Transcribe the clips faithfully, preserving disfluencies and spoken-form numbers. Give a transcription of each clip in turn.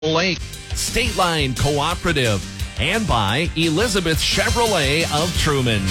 Lake, State Line Cooperative, and by Elizabeth Chevrolet of Truman.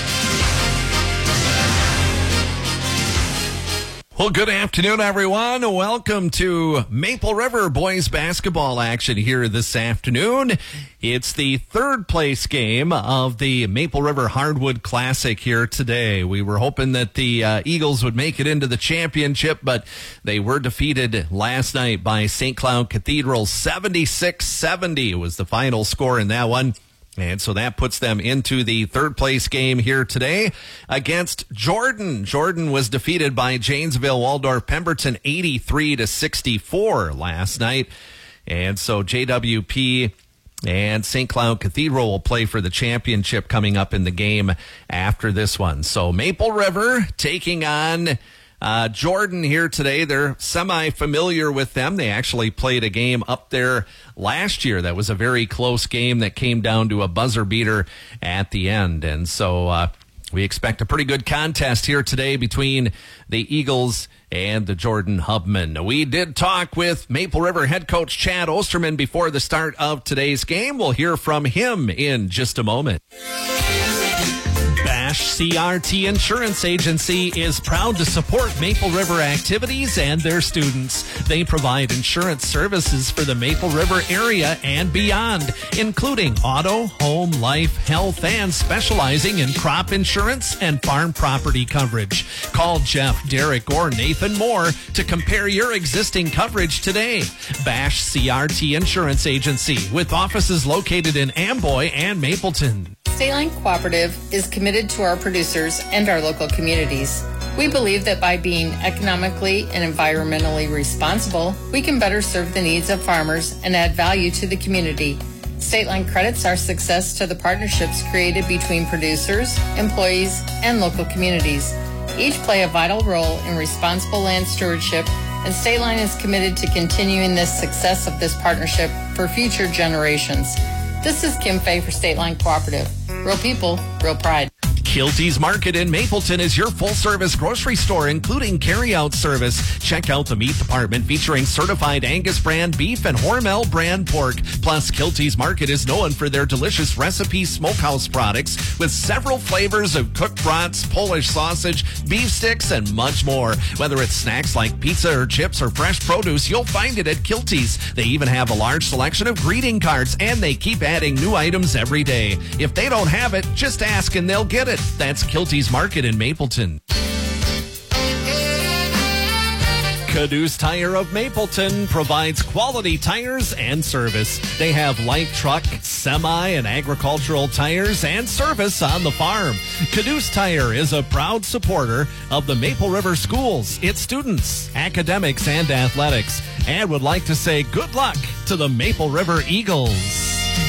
Well, good afternoon, everyone. Welcome to Maple River boys basketball action here this afternoon. It's the third place game of the Maple River Hardwood Classic here today. We were hoping that the uh, Eagles would make it into the championship, but they were defeated last night by Saint Cloud Cathedral. seventy-six seventy was the final score in that one. And so that puts them into the third place game here today against Jordan. Jordan was defeated by Janesville Waldorf Pemberton eighty-three to sixty-four last night. And so J W P and Saint Cloud Cathedral will play for the championship coming up in the game after this one. So Maple River taking on Uh, Jordan here today. They're semi-familiar with them. They actually played a game up there last year that was a very close game that came down to a buzzer beater at the end. And so uh, we expect a pretty good contest here today between the Eagles and the Jordan Hubmen. We did talk with Maple River head coach Chad Osterman before the start of today's game. We'll hear from him in just a moment. Bash C R T Insurance Agency is proud to support Maple River activities and their students. They provide insurance services for the Maple River area and beyond, including auto, home, life, health, and specializing in crop insurance and farm property coverage. Call Jeff, Derek, or Nathan Moore to compare your existing coverage today. Bash C R T Insurance Agency, with offices located in Amboy and Mapleton. State Line Cooperative is committed to our producers and our local communities. We believe that by being economically and environmentally responsible, we can better serve the needs of farmers and add value to the community. State Line credits our success to the partnerships created between producers, employees, and local communities. Each play a vital role in responsible land stewardship, and State Line is committed to continuing the success of this partnership for future generations. This is Kim Fay for State Line Cooperative. Real people, real pride. Kilty's Market in Mapleton is your full-service grocery store, including carry-out service. Check out the meat department featuring certified Angus brand beef and Hormel brand pork. Plus, Kilty's Market is known for their delicious recipe smokehouse products with several flavors of cooked brats, Polish sausage, beef sticks, and much more. Whether it's snacks like pizza or chips or fresh produce, you'll find it at Kilty's. They even have a large selection of greeting cards, and they keep adding new items every day. If they don't have it, just ask and they'll get it. That's Kilty's Market in Mapleton. Caduce Tire of Mapleton provides quality tires and service. They have light truck, semi, and agricultural tires and service on the farm. Caduce Tire is a proud supporter of the Maple River schools, its students, academics, and athletics, and would like to say good luck to the Maple River Eagles.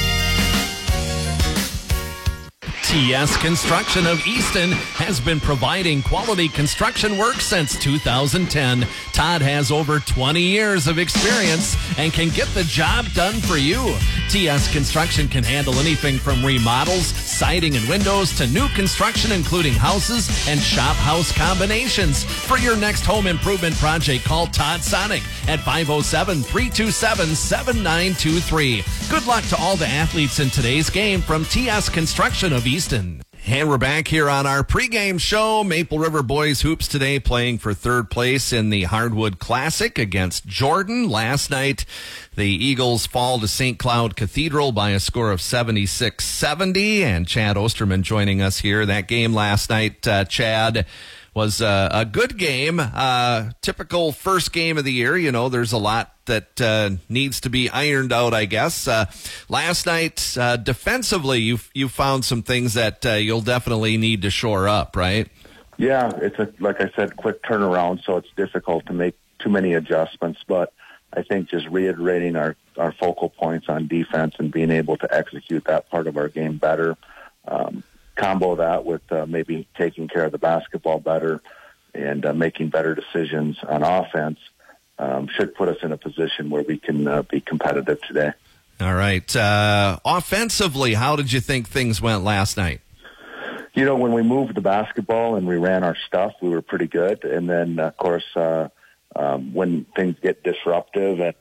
T S Construction of Easton has been providing quality construction work since two thousand ten. Todd has over twenty years of experience and can get the job done for you. T S Construction can handle anything from remodels, siding and windows to new construction, including houses and shop house combinations. For your next home improvement project, call Todd Sonic at five oh seven, three two seven, seven nine two three. Good luck to all the athletes in today's game from T S Construction of Easton. And we're back here on our pregame show. Maple River boys hoops today playing for third place in the Hardwood Classic against Jordan. Last night, the Eagles fall to Saint Cloud Cathedral by a score of seventy-six seventy. And Chad Osterman joining us here. That game last night, uh, Chad, was uh, a good game. Uh, typical first game of the year. You know, there's a lot that uh, needs to be ironed out, I guess. Uh, last night, uh, defensively, you you found some things that uh, you'll definitely need to shore up, right? Yeah, it's a like I said, quick turnaround, so it's difficult to make too many adjustments. But I think just reiterating our, our focal points on defense and being able to execute that part of our game better. Um, combo that with uh, maybe taking care of the basketball better and uh, making better decisions on offense um, should put us in a position where we can uh, be competitive today. All right. Uh, offensively, how did you think things went last night? You know, when we moved the basketball and we ran our stuff, we were pretty good. And then, of course, uh, um, when things get disruptive and,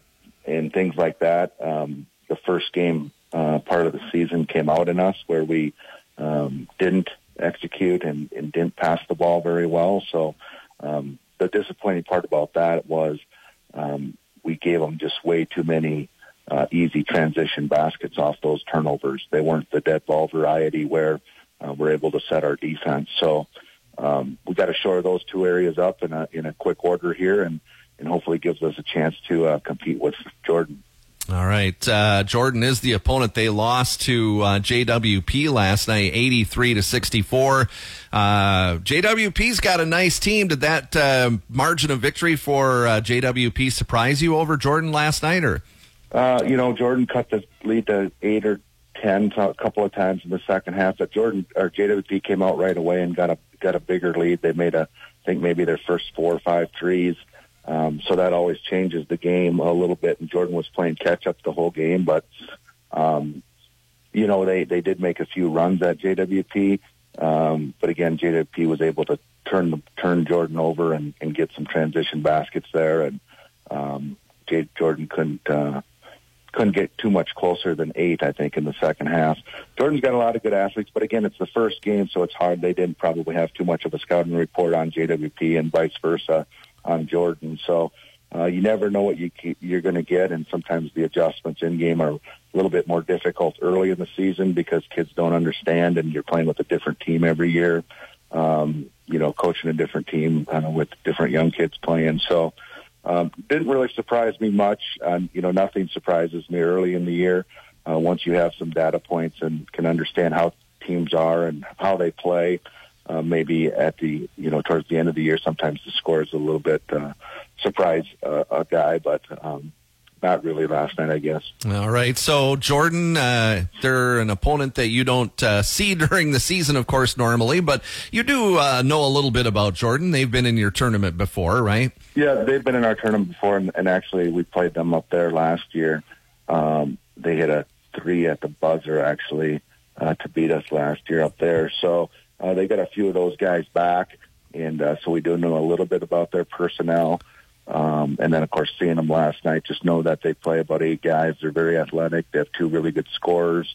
and things like that. Um, the first game uh, part of the season came out in us where we um, didn't execute and, and didn't pass the ball very well. So um, the disappointing part about that was um, we gave them just way too many uh, easy transition baskets off those turnovers. They weren't the dead ball variety where uh, we're able to set our defense. So um, we got to shore those two areas up in a, in a quick order here, and, and hopefully gives us a chance to uh, compete with Jordan. All right. Uh, Jordan is the opponent. They lost to uh, J W P last night, eighty-three to sixty-four. Uh, J W P's got a nice team. Did that uh, margin of victory for uh, J W P surprise you over Jordan last night? Or uh, you know, Jordan cut the lead to eight or ten a couple of times in the second half. But Jordan or J W P came out right away and got a got a bigger lead. They made a, I think maybe their first four or five threes. Um, so that always changes the game a little bit. And Jordan was playing catch up the whole game, but, um, you know, they, they did make a few runs at J W P. Um, but again, J W P was able to turn the, turn Jordan over and, and get some transition baskets there. And, um, J, Jordan couldn't, uh, couldn't get too much closer than eight, I think, in the second half. Jordan's got a lot of good athletes, but again, it's the first game, so it's hard. They didn't probably have too much of a scouting report on J W P and vice versa on Jordan. So uh, you never know what you, you're going to get, and sometimes the adjustments in game are a little bit more difficult early in the season because kids don't understand, and you're playing with a different team every year, um, you know, coaching a different team uh, with different young kids playing. So um, didn't really surprise me much. Um, you know, nothing surprises me early in the year uh, once you have some data points and can understand how teams are and how they play. Uh, maybe at the, you know, towards the end of the year, sometimes the score is a little bit uh, surprise uh, a guy, but um, not really last night, I guess. All right. So, Jordan, uh, they're an opponent that you don't uh, see during the season, of course, normally, but you do uh, know a little bit about Jordan. They've been in your tournament before, right? Yeah, they've been in our tournament before, and, and actually we played them up there last year. Um, they hit a three at the buzzer, actually, uh, to beat us last year up there. So, Uh, they got a few of those guys back, and uh, so we do know a little bit about their personnel. Um, and then, of course, seeing them last night, just know that they play about eight guys. They're very athletic. They have two really good scorers.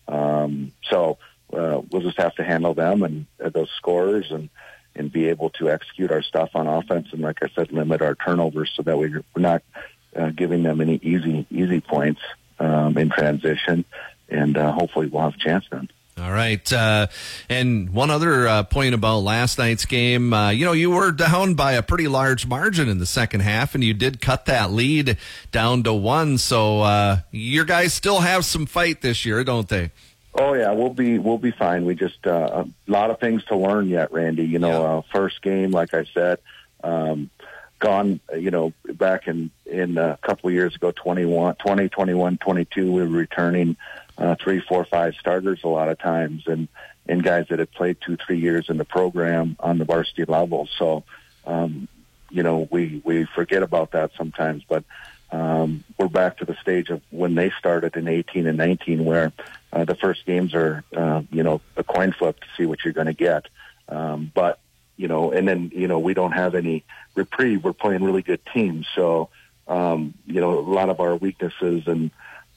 Um, so uh, we'll just have to handle them and uh, those scorers and, and be able to execute our stuff on offense. And like I said, limit our turnovers so that we're not uh, giving them any easy easy points um, in transition. And uh, hopefully we'll have a chance then. All right. Uh, and one other uh, point about last night's game, uh, you know, you were down by a pretty large margin in the second half, and you did cut that lead down to one. So uh, your guys still have some fight this year, don't they? Oh, yeah, we'll be we'll be fine. We just uh, a lot of things to learn yet, Randy. You know, Yeah. uh, first game, like I said, um, gone, you know, back in, in a couple of years ago, twenty-one, twenty, twenty-one, twenty-two, we were returning Uh, three, four, five starters a lot of times, and, and guys that had played two, three years in the program on the varsity level. So, um, you know, we, we forget about that sometimes, but um, we're back to the stage of when they started in eighteen and nineteen, where uh, the first games are, uh, you know, a coin flip to see what you're going to get. Um, but, you know, and then, you know, we don't have any reprieve. We're playing really good teams. So, um, you know, a lot of our weaknesses and,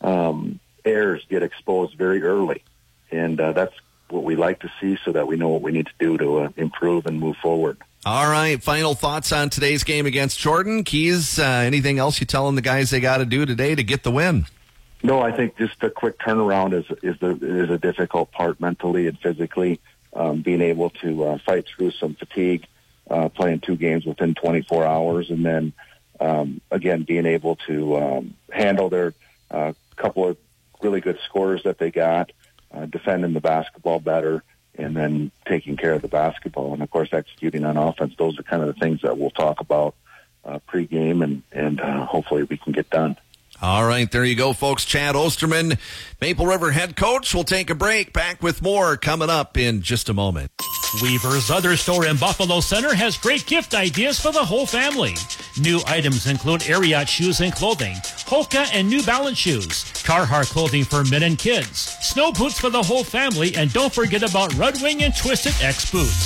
um, errors get exposed very early, and uh, that's what we like to see so that we know what we need to do to uh, improve and move forward. All right, final thoughts on today's game against Jordan. Keys, uh, anything else you telling the guys they got to do today to get the win? No, I think just a quick turnaround is is the is a difficult part mentally and physically, um, being able to uh, fight through some fatigue, uh, playing two games within twenty-four hours, and then um, again being able to um, handle their uh, couple of really good scorers that they got, uh, defending the basketball better, and then taking care of the basketball. And, of course, executing on offense. Those are kind of the things that we'll talk about uh, pregame, and, and uh, hopefully we can get done. All right, there you go, folks. Chad Osterman, Maple River head coach. We'll take a break. Back with more coming up in just a moment. Weaver's Other Store in Buffalo Center has great gift ideas for the whole family. New items include Ariat shoes and clothing, Hoka and New Balance shoes, Carhartt clothing for men and kids, snow boots for the whole family, and don't forget about Red Wing and Twisted X boots.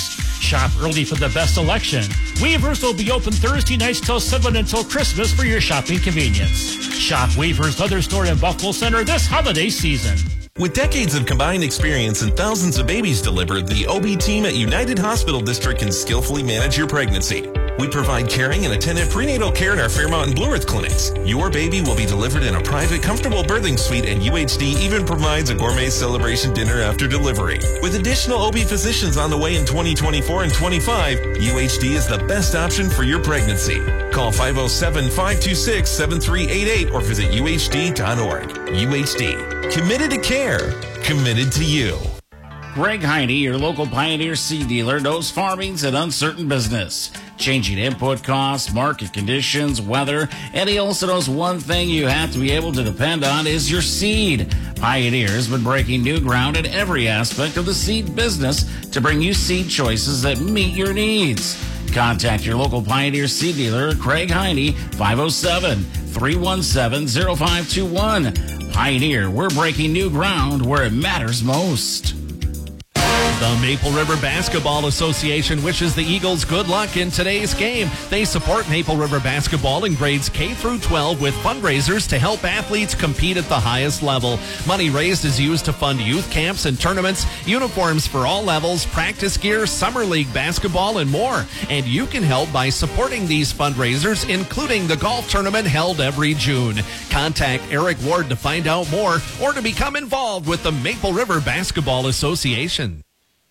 Shop early for the best selection. Weavers will be open Thursday nights till seven until Christmas for your shopping convenience. Shop Weavers Leather Store in Buffalo Center this holiday season. With decades of combined experience and thousands of babies delivered, the O B team at United Hospital District can skillfully manage your pregnancy. We provide caring and attentive prenatal care at our Fairmont and Blue Earth clinics. Your baby will be delivered in a private, comfortable birthing suite, and U H D even provides a gourmet celebration dinner after delivery. With additional O B physicians on the way in twenty twenty-four and twenty-five, U H D is the best option for your pregnancy. Call five oh seven, five two six, seven three eight eight or visit U H D dot org. U H D. Committed to care. Committed to you. Greg Heine, your local Pioneer seed dealer, knows farming's an uncertain business. Changing input costs, market conditions, weather, and he also knows one thing you have to be able to depend on is your seed. Pioneer has been breaking new ground in every aspect of the seed business to bring you seed choices that meet your needs. Contact your local Pioneer seed dealer, Craig Heine, five oh seven, three one seven, oh five two one. Pioneer, we're breaking new ground where it matters most. The Maple River Basketball Association wishes the Eagles good luck in today's game. They support Maple River basketball in grades K through twelve with fundraisers to help athletes compete at the highest level. Money raised is used to fund youth camps and tournaments, uniforms for all levels, practice gear, summer league basketball, and more. And you can help by supporting these fundraisers, including the golf tournament held every June. Contact Eric Ward to find out more or to become involved with the Maple River Basketball Association.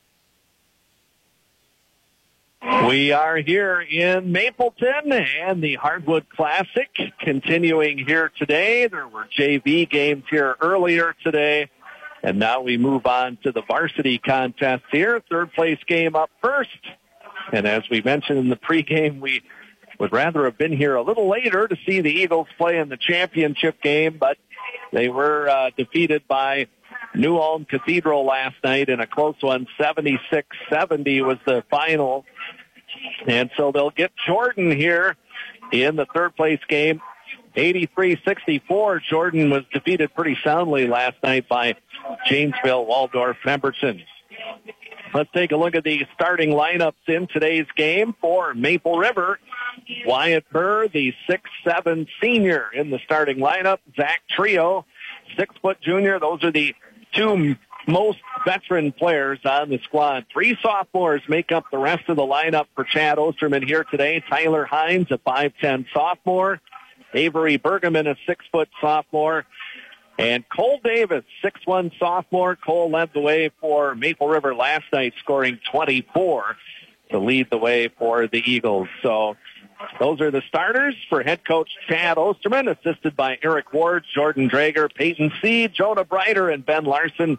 We are here in Mapleton and the Hardwood Classic continuing here today. There were J V games here earlier today, and now we move on to the varsity contest here. Third place game up first. And as we mentioned in the pregame, we would rather have been here a little later to see the Eagles play in the championship game, but they were uh, defeated by New Ulm Cathedral last night in a close one. seventy-six seventy was the final. And so they'll get Jordan here in the third place game. eighty-three sixty-four. Jordan was defeated pretty soundly last night by Janesville Waldorf Pemberton. Let's take a look at the starting lineups in today's game for Maple River. Wyatt Burr, the six seven senior in the starting lineup. Zach Trio, six foot junior. Those are the two most veteran players on the squad. Three sophomores make up the rest of the lineup for Chad Osterman here today. Tyler Hines, a five ten sophomore. Avery Bergman, a six foot sophomore. And Cole Davis, six one sophomore. Cole led the way for Maple River last night, scoring twenty-four to lead the way for the Eagles. So those are the starters for head coach Chad Osterman, assisted by Eric Ward, Jordan Drager, Peyton Seed, Jonah Brighter, and Ben Larson.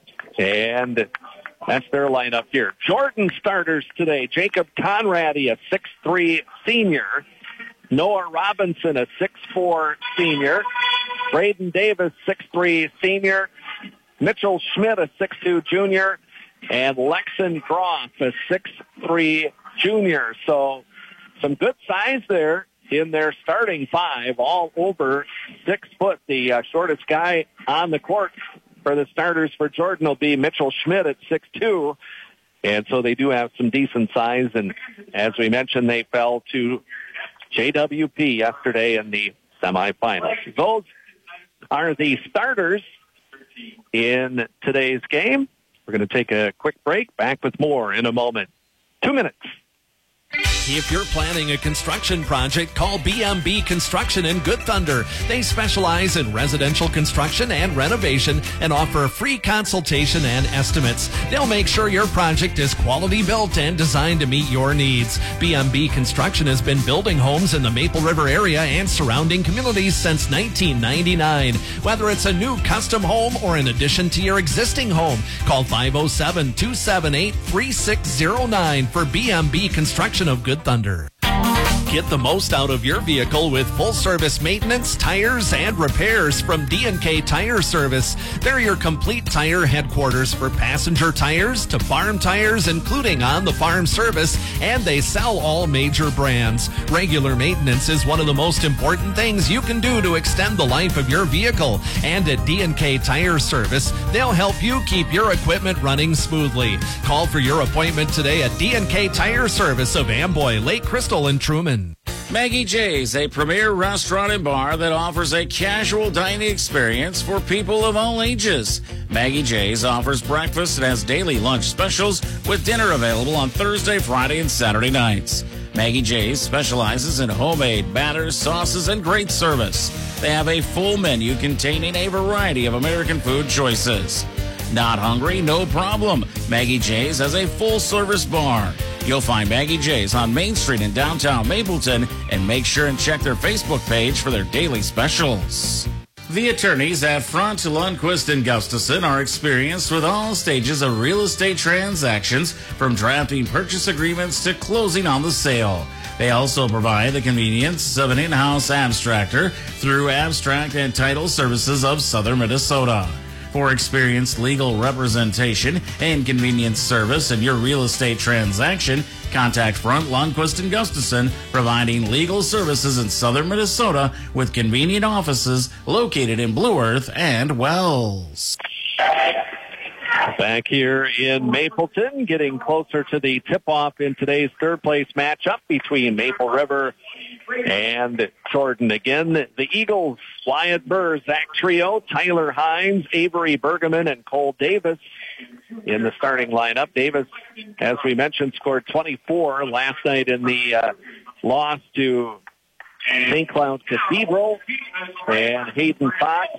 And that's their lineup here. Jordan starters today. Jacob Conradi, a six three senior. Noah Robinson, a six four senior. Braden Davis, six three senior. Mitchell Schmidt, a six two junior. And Lexon Groff, a six three junior. So some good size there in their starting five, all over six foot. The uh, shortest guy on the court for the starters for Jordan will be Mitchell Schmidt at six two. And so they do have some decent size. And as we mentioned, they fell to J W P yesterday in the semifinals. Those are the starters in today's game. We're going to take a quick break. Back with more in a moment. Two minutes. If you're planning a construction project, call B M B Construction in Good Thunder. They specialize in residential construction and renovation and offer a free consultation and estimates. They'll make sure your project is quality built and designed to meet your needs. B M B Construction has been building homes in the Maple River area and surrounding communities since nineteen ninety-nine. Whether it's a new custom home or an addition to your existing home, call five oh seven, two seven eight, three six oh nine for B M B Construction of Good Thunder. Get the most out of your vehicle with full-service maintenance, tires, and repairs from D and K Tire Service. They're your complete tire headquarters for passenger tires to farm tires, including on-the-farm service, and they sell all major brands. Regular maintenance is one of the most important things you can do to extend the life of your vehicle. And at D and K Tire Service, they'll help you keep your equipment running smoothly. Call for your appointment today at D and K Tire Service of Amboy, Lake Crystal, and Truman. Maggie J's, a premier restaurant and bar that offers a casual dining experience for people of all ages. Maggie J's offers breakfast and has daily lunch specials with dinner available on Thursday, Friday, and Saturday nights. Maggie J's specializes in homemade batters, sauces, and great service. They have a full menu containing a variety of American food choices. Not hungry? No problem. Maggie J's has a full-service bar. You'll find Maggie J's on Main Street in downtown Mapleton, and make sure and check their Facebook page for their daily specials. The attorneys at Front, Lundquist, and Gustafson are experienced with all stages of real estate transactions, from drafting purchase agreements to closing on the sale. They also provide the convenience of an in-house abstractor through Abstract and Title Services of Southern Minnesota. For experienced legal representation and convenience service in your real estate transaction, contact Front, Lundquist, and Gustafson, providing legal services in Southern Minnesota with convenient offices located in Blue Earth and Wells. Back here in Mapleton, getting closer to the tip-off in today's third-place matchup between Maple River and Jordan. Again, the Eagles, Wyatt Burr, Zach Trio, Tyler Hines, Avery Bergeman, and Cole Davis in the starting lineup. Davis, as we mentioned, scored twenty-four last night in the uh, loss to Saint Cloud Cathedral. And Hayden Fox,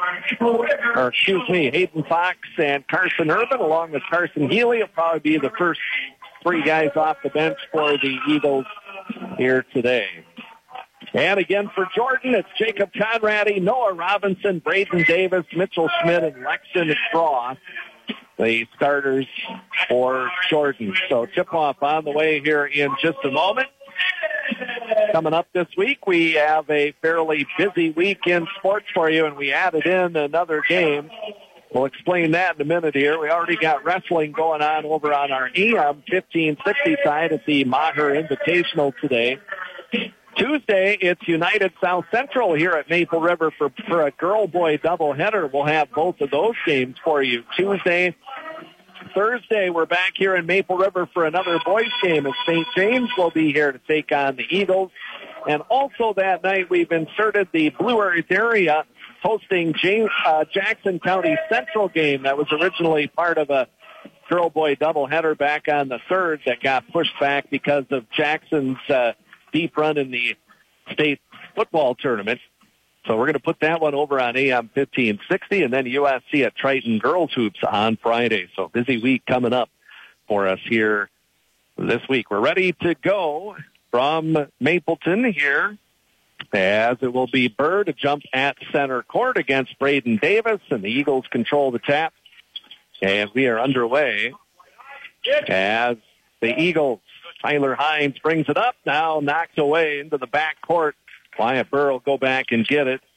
or excuse me, Hayden Fox and Carson Urban, along with Carson Healy, will probably be the first three guys off the bench for the Eagles here today. And again for Jordan, it's Jacob Conradi, Noah Robinson, Braden Davis, Mitchell Schmidt, and Lexton Straw, the starters for Jordan. So tip-off on the way here in just a moment. Coming up this week, we have a fairly busy week in sports for you, and we added in another game. We'll explain that in a minute here. We already got wrestling going on over on our A M fifteen sixty side at the Maher Invitational today. Tuesday, it's United South Central here at Maple River for, for a girl-boy doubleheader. We'll have both of those games for you. Tuesday, Thursday, we're back here in Maple River for another boys game as Saint James will be here to take on the Eagles. And also that night, we've inserted the Blue Earth area hosting James, uh, Jackson County Central game that was originally part of a girl-boy doubleheader back on the third that got pushed back because of Jackson's uh, deep run in the state football tournament. So we're going to put that one over on A M fifteen sixty, and then U S C at Triton Girls Hoops on Friday. So busy week coming up for us here this week. We're ready to go from Mapleton here, as it will be Burr to jump at center court against Braden Davis, and the Eagles control the tap. And we are underway as the Eagles, Tyler Hines brings it up, now knocked away into the back court. Wyatt Burr will go back and get it.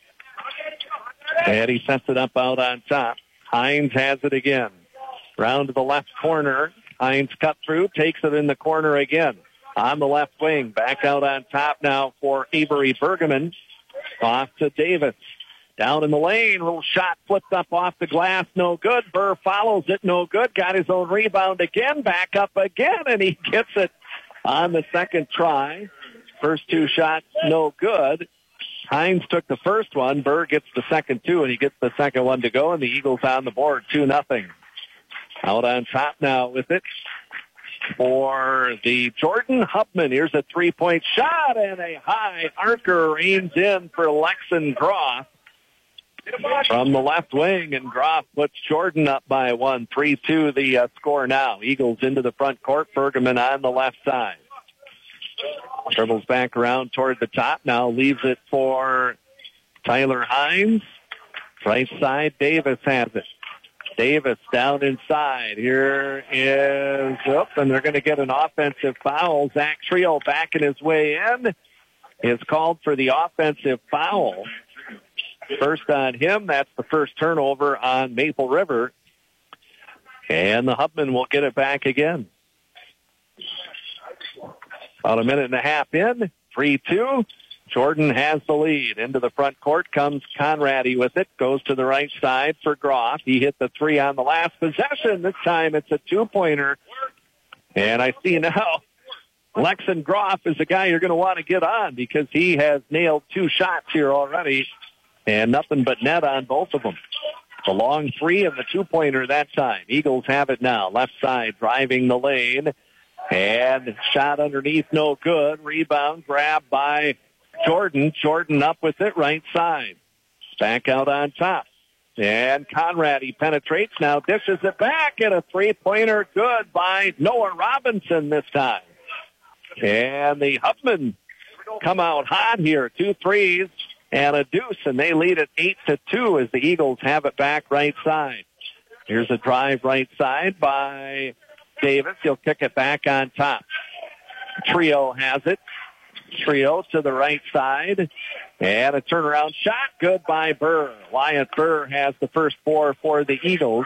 And he sets it up out on top. Hines has it again. Round to the left corner. Hines cut through, takes it in the corner again. On the left wing, back out on top now for Avery Bergeman. Off to Davis. Down in the lane, little shot flipped up off the glass, no good. Burr follows it, no good. Got his own rebound again, back up again, and he gets it on the second try. First two shots, no good. Hines took the first one. Burr gets the second two, and he gets the second one to go, and the Eagles on the board, two nothing. Out on top now with it for the Jordan Hubman. Here's a three-point shot, and a high arcer reigns in for Lexon Groff from the left wing, and Groff puts Jordan up by one. three two the uh, score now. Eagles into the front court. Bergeman on the left side. Dribbles back around toward the top. Now leaves it for Tyler Hines. Right side, Davis has it. Davis down inside. Here is, oh, and they're going to get an offensive foul. Zach Trio backing his way in. is called for the offensive foul. First on him. That's the first turnover on Maple River. And the Hubman will get it back again. About a minute and a half in. three two. Jordan has the lead. Into the front court comes Conrady with it. Goes to the right side for Groff. He hit the three on the last possession. This time it's a two-pointer. And I see now Lexan Groff is the guy you're going to want to get on because he has nailed two shots here already. And nothing but net on both of them. The long three and the two-pointer that time. Eagles have it now. Left side driving the lane. And shot underneath, no good. Rebound grabbed by Jordan. Jordan up with it, right side. Back out on top. And Conrady penetrates, now dishes it back, and a three-pointer good by Noah Robinson this time. And the Hubman come out hot here. Two threes and a deuce, and they lead it eight to two as the Eagles have it back right side. Here's a drive right side by Davis. He'll kick it back on top. Trio has it. Trio to the right side. And a turnaround shot. Good by Burr. Wyatt Burr has the first four for the Eagles.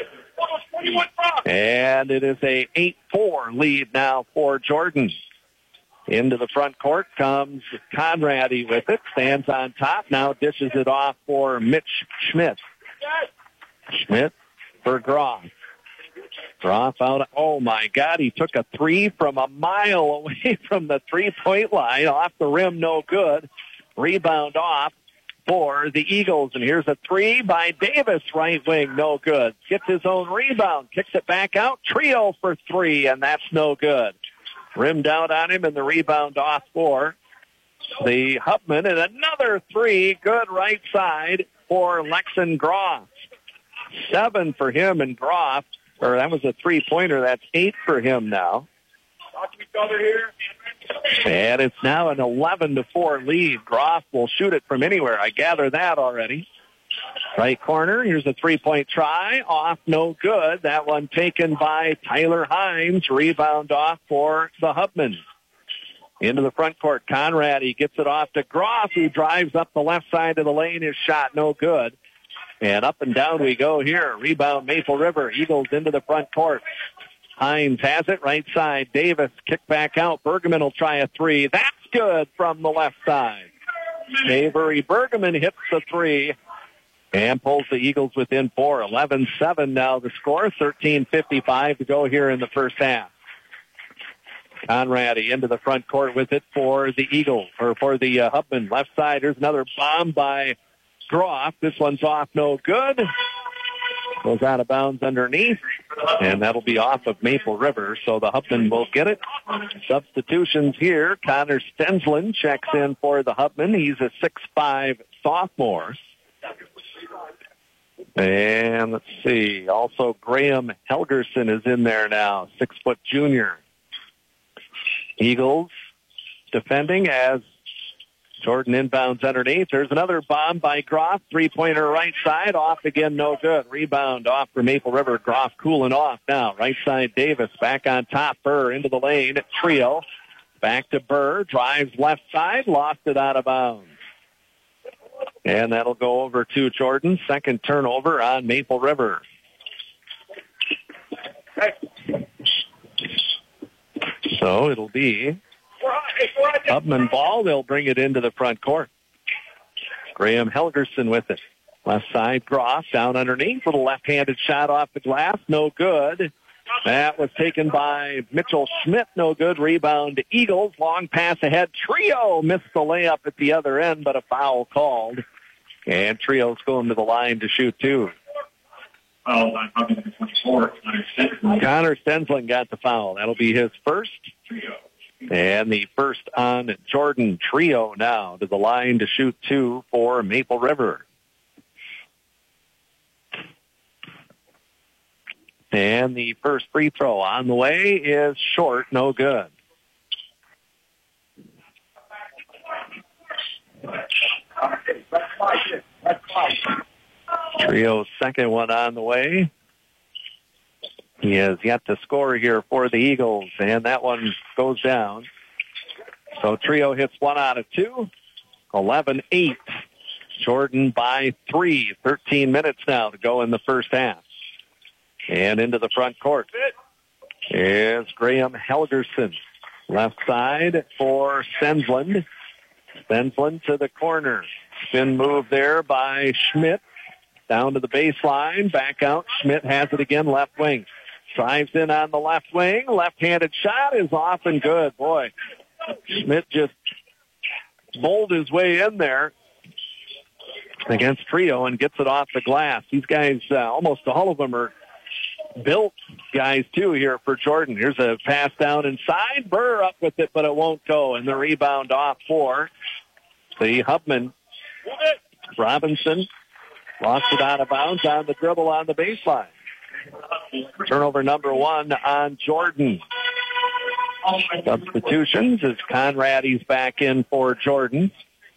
And it is a eight four lead now for Jordan. Into the front court comes Conrady with it. Stands on top. Now dishes it off for Mitch Schmidt. Schmidt for Groff. Groff out. Oh, my God. He took a three from a mile away from the three-point line. Off the rim, no good. Rebound off for the Eagles. And here's a three by Davis, right wing, no good. Gets his own rebound. Kicks it back out. Trio for three, and that's no good. Rimmed out on him, and the rebound off for the Hubman. And another three, good right side for Lexan Groff. Seven for him and Groff. Or that was a three-pointer. That's eight for him now. And it's now an eleven to four lead. Groff will shoot it from anywhere. I gather that already. Right corner. Here's a three-point try. Off, no good. That one taken by Tyler Himes. Rebound off for the Hubman. Into the front court. Conrady gets it off to Groff, who drives up the left side of the lane. His shot, no good. And up and down we go here. Rebound Maple River. Eagles into the front court. Himes has it. Right side. Davis kick back out. Bergman will try a three. That's good from the left side. Avery Bergman hits the three and pulls the Eagles within four. eleven seven now the score. thirteen fifty-five to go here in the first half. Conrady into the front court with it for the Eagles, or for the uh, Hubman. Left side. Here's another bomb by Groff. This one's off, no good. Goes out of bounds underneath, and that'll be off of Maple River, so the Hubman will get it. Substitutions here. Connor Stensland checks in for the Hubman. He's a six five sophomore. And let's see, also Graham Helgerson is in there now, six-foot junior. Eagles defending as Jordan inbounds underneath. There's another bomb by Groff. Three-pointer right side. Off again, no good. Rebound off for Maple River. Groff cooling off now. Right side Davis. Back on top. Burr into the lane. Trio. Back to Burr. Drives left side. Lost it out of bounds. And that'll go over to Jordan. Second turnover on Maple River. So it'll be Hubman ball. They'll bring it into the front court. Graham Helgerson with it. Left side, Groff down underneath. Little left-handed shot off the glass. No good. That was taken by Mitchell Schmidt. No good. Rebound Eagles. Long pass ahead. Trio missed the layup at the other end, but a foul called. And Trio's going to the line to shoot two. Connor Stensland got the foul. That'll be his first. And the first on Jordan. Trio now to the line to shoot two for Maple River. And the first free throw on the way is short, no good. Trio's second one on the way. He has yet to score here for the Eagles, and that one goes down. So Trio hits one out of two. eleven eight. Jordan by three. thirteen minutes now to go in the first half. And into the front court is Graham Helgerson. Left side for Stensland. Stensland to the corner. Spin move there by Schmidt. Down to the baseline. Back out. Schmidt has it again. Left wing. Drives in on the left wing. Left-handed shot is off and good. Boy, Schmidt just bowled his way in there against Trio and gets it off the glass. These guys, uh, almost all of them are built guys, too, here for Jordan. Here's a pass down inside. Burr up with it, but it won't go. And the rebound off for the Hubman. Robinson lost it out of bounds on the dribble on the baseline. Turnover number one on Jordan. Substitutions as Conrady's back in for Jordan.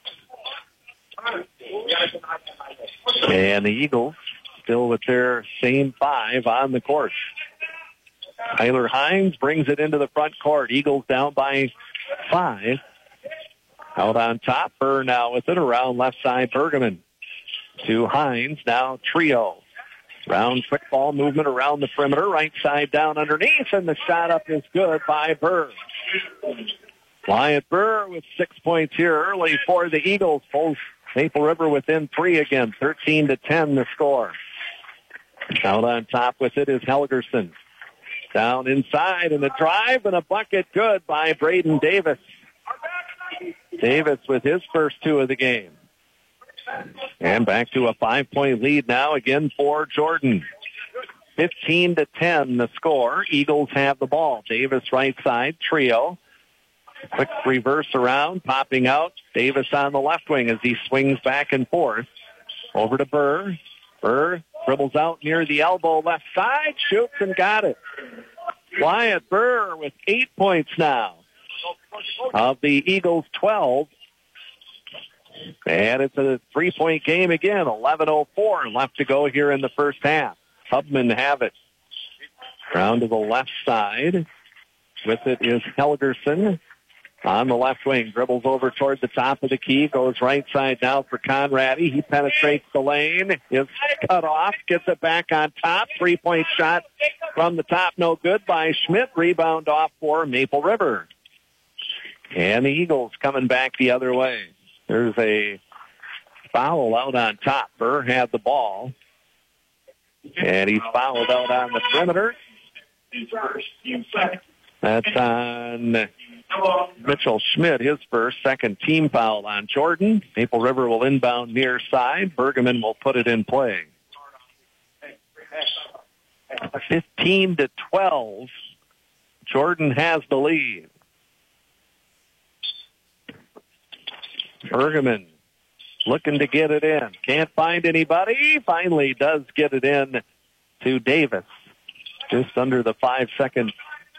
And the Eagles still with their same five on the court. Tyler Hines brings it into the front court. Eagles down by five. Out on top, Burr now with it around left side, Bergman. To Hines, now Trio. Round quick ball movement around the perimeter, right side down underneath, and the shot up is good by Burr. Wyatt Burr with six points here early for the Eagles. Pulls Maple River within three again, thirteen to ten the score. Out on top with it is Helgerson. Down inside, and a drive and a bucket good by Braden Davis. Davis with his first two of the game. And back to a five-point lead now again for Jordan. fifteen to ten the score. Eagles have the ball. Davis right side, Trio. Quick reverse around, popping out. Davis on the left wing as he swings back and forth. Over to Burr. Burr dribbles out near the elbow left side, shoots and got it. Wyatt Burr with eight points now. Of the Eagles, twelve. And it's a three-point game again. eleven oh four left to go here in the first half. Hubman have it. Round to the left side. With it is Helgerson on the left wing. Dribbles over toward the top of the key. Goes right side now for Conrady. He penetrates the lane. Is cut off. Gets it back on top. Three-point shot from the top. No good by Schmidt. Rebound off for Maple River. And the Eagles coming back the other way. There's a foul out on top. Burr had the ball. And he's fouled out on the perimeter. That's on Mitchell Schmidt, his first. Second team foul on Jordan. Maple River will inbound near side. Bergman will put it in play. fifteen to twelve. Jordan has the lead. Bergman looking to get it in. Can't find anybody. Finally does get it in to Davis. Just under the five-second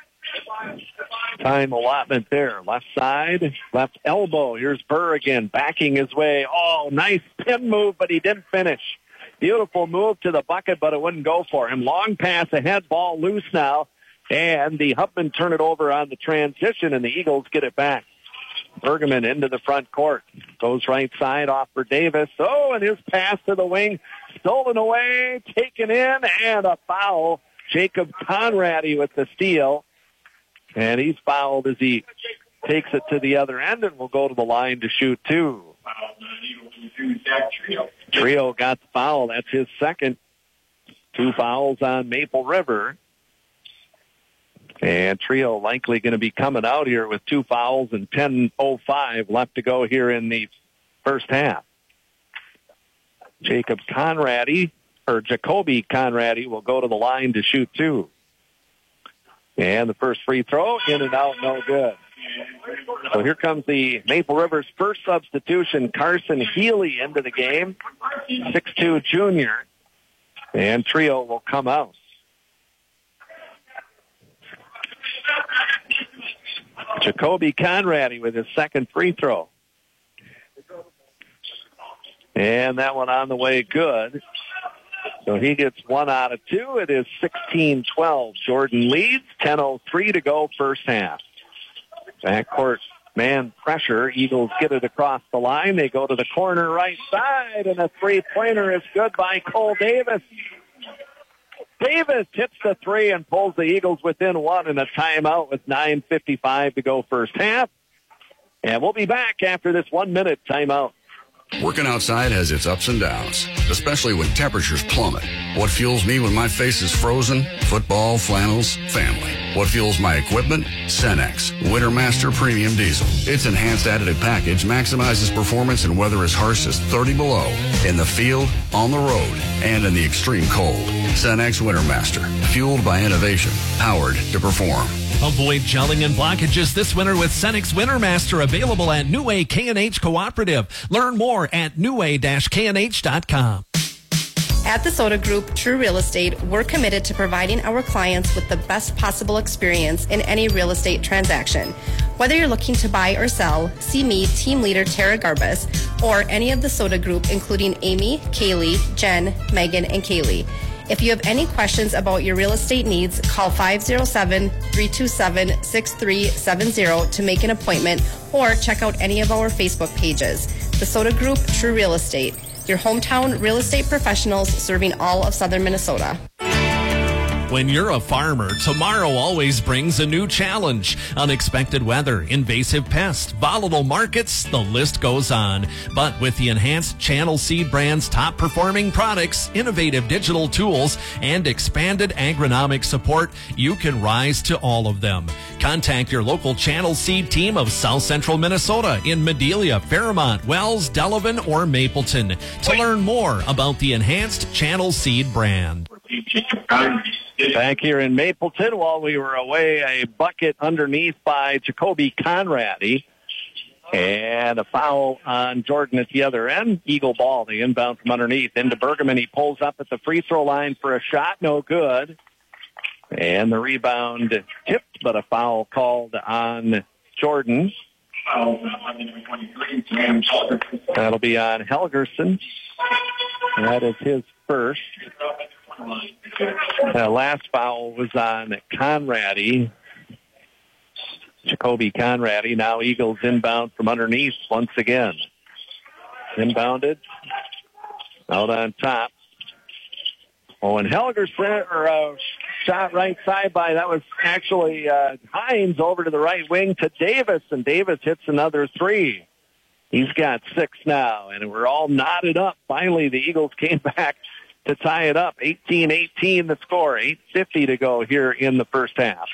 time allotment there. Left side, left elbow. Here's Burr again, backing his way. Oh, nice pin move, but he didn't finish. Beautiful move to the bucket, but it wouldn't go for him. Long pass ahead, ball loose now. And the Hubman turn it over on the transition, and the Eagles get it back. Bergman into the front court. Goes right side off for Davis. Oh, and his pass to the wing. Stolen away, taken in, and a foul. Jacob Conrady with the steal. And he's fouled as he takes it to the other end and will go to the line to shoot two. Trio got the foul. That's his second. Two fouls on Maple River. And Trio likely going to be coming out here with two fouls and ten oh five left to go here in the first half. Jacob Conrady, or Jacoby Conrady, will go to the line to shoot two. And the first free throw, in and out, no good. So here comes the Maple River's first substitution, Carson Healy into the game, six two junior. And Trio will come out. Jacoby Conrady with his second free throw. And that one on the way good. So he gets one out of two. It is sixteen twelve. Jordan leads. ten oh three to go first half. Backcourt man pressure. Eagles get it across the line. They go to the corner right side, and a three-pointer is good by Cole Davis. Davis hits the three and pulls the Eagles within one in a timeout with nine fifty-five to go first half. And we'll be back after this one-minute timeout. Working outside has its ups and downs, especially when temperatures plummet. What fuels me when my face is frozen? Football, flannels, family. What fuels my equipment? Cenex, Wintermaster Premium Diesel. Its enhanced additive package maximizes performance in weather as harsh as thirty below, in the field, on the road, and in the extreme cold. Cenex Wintermaster, fueled by innovation, powered to perform. Avoid gelling and blockages this winter with Cenex Wintermaster, available at New Way K and H Cooperative. Learn more at new way dash k and h dot com. At the Soda Group, True Real Estate, we're committed to providing our clients with the best possible experience in any real estate transaction. Whether you're looking to buy or sell, see me, team leader Tara Garbus, or any of the Soda Group, including Amy, Kaylee, Jen, Megan, and Kaylee. If you have any questions about your real estate needs, call five oh seven, three two seven, six three seven zero to make an appointment, or check out any of our Facebook pages. The Soda Group, True Real Estate, your hometown real estate professionals serving all of southern Minnesota. When you're a farmer, tomorrow always brings a new challenge. Unexpected weather, invasive pests, volatile markets, the list goes on. But with the enhanced Channel Seed brand's top performing products, innovative digital tools, and expanded agronomic support, you can rise to all of them. Contact your local Channel Seed team of South Central Minnesota in Medelia, Fairmont, Wells, Delavan, or Mapleton to learn more about the enhanced Channel Seed brand. Back here in Mapleton, while we were away, a bucket underneath by Jacoby Conradi. And a foul on Jordan at the other end. Eagle ball, the inbound from underneath into Bergman. He pulls up at the free throw line for a shot, no good. And the rebound tipped, but a foul called on Jordan. That'll be on Helgerson. That is his first. The last foul was on Conradi. Jacoby Conradi. Now Eagles inbound from underneath once again. Inbounded. Out on top. Oh, and Helgerson, or uh, shot right side by, that was actually uh, Hines over to the right wing to Davis, and Davis hits another three. He's got six now, and we're all knotted up. Finally, the Eagles came back to tie it up. eighteen eighteen the score. eight fifty to go here in the first half.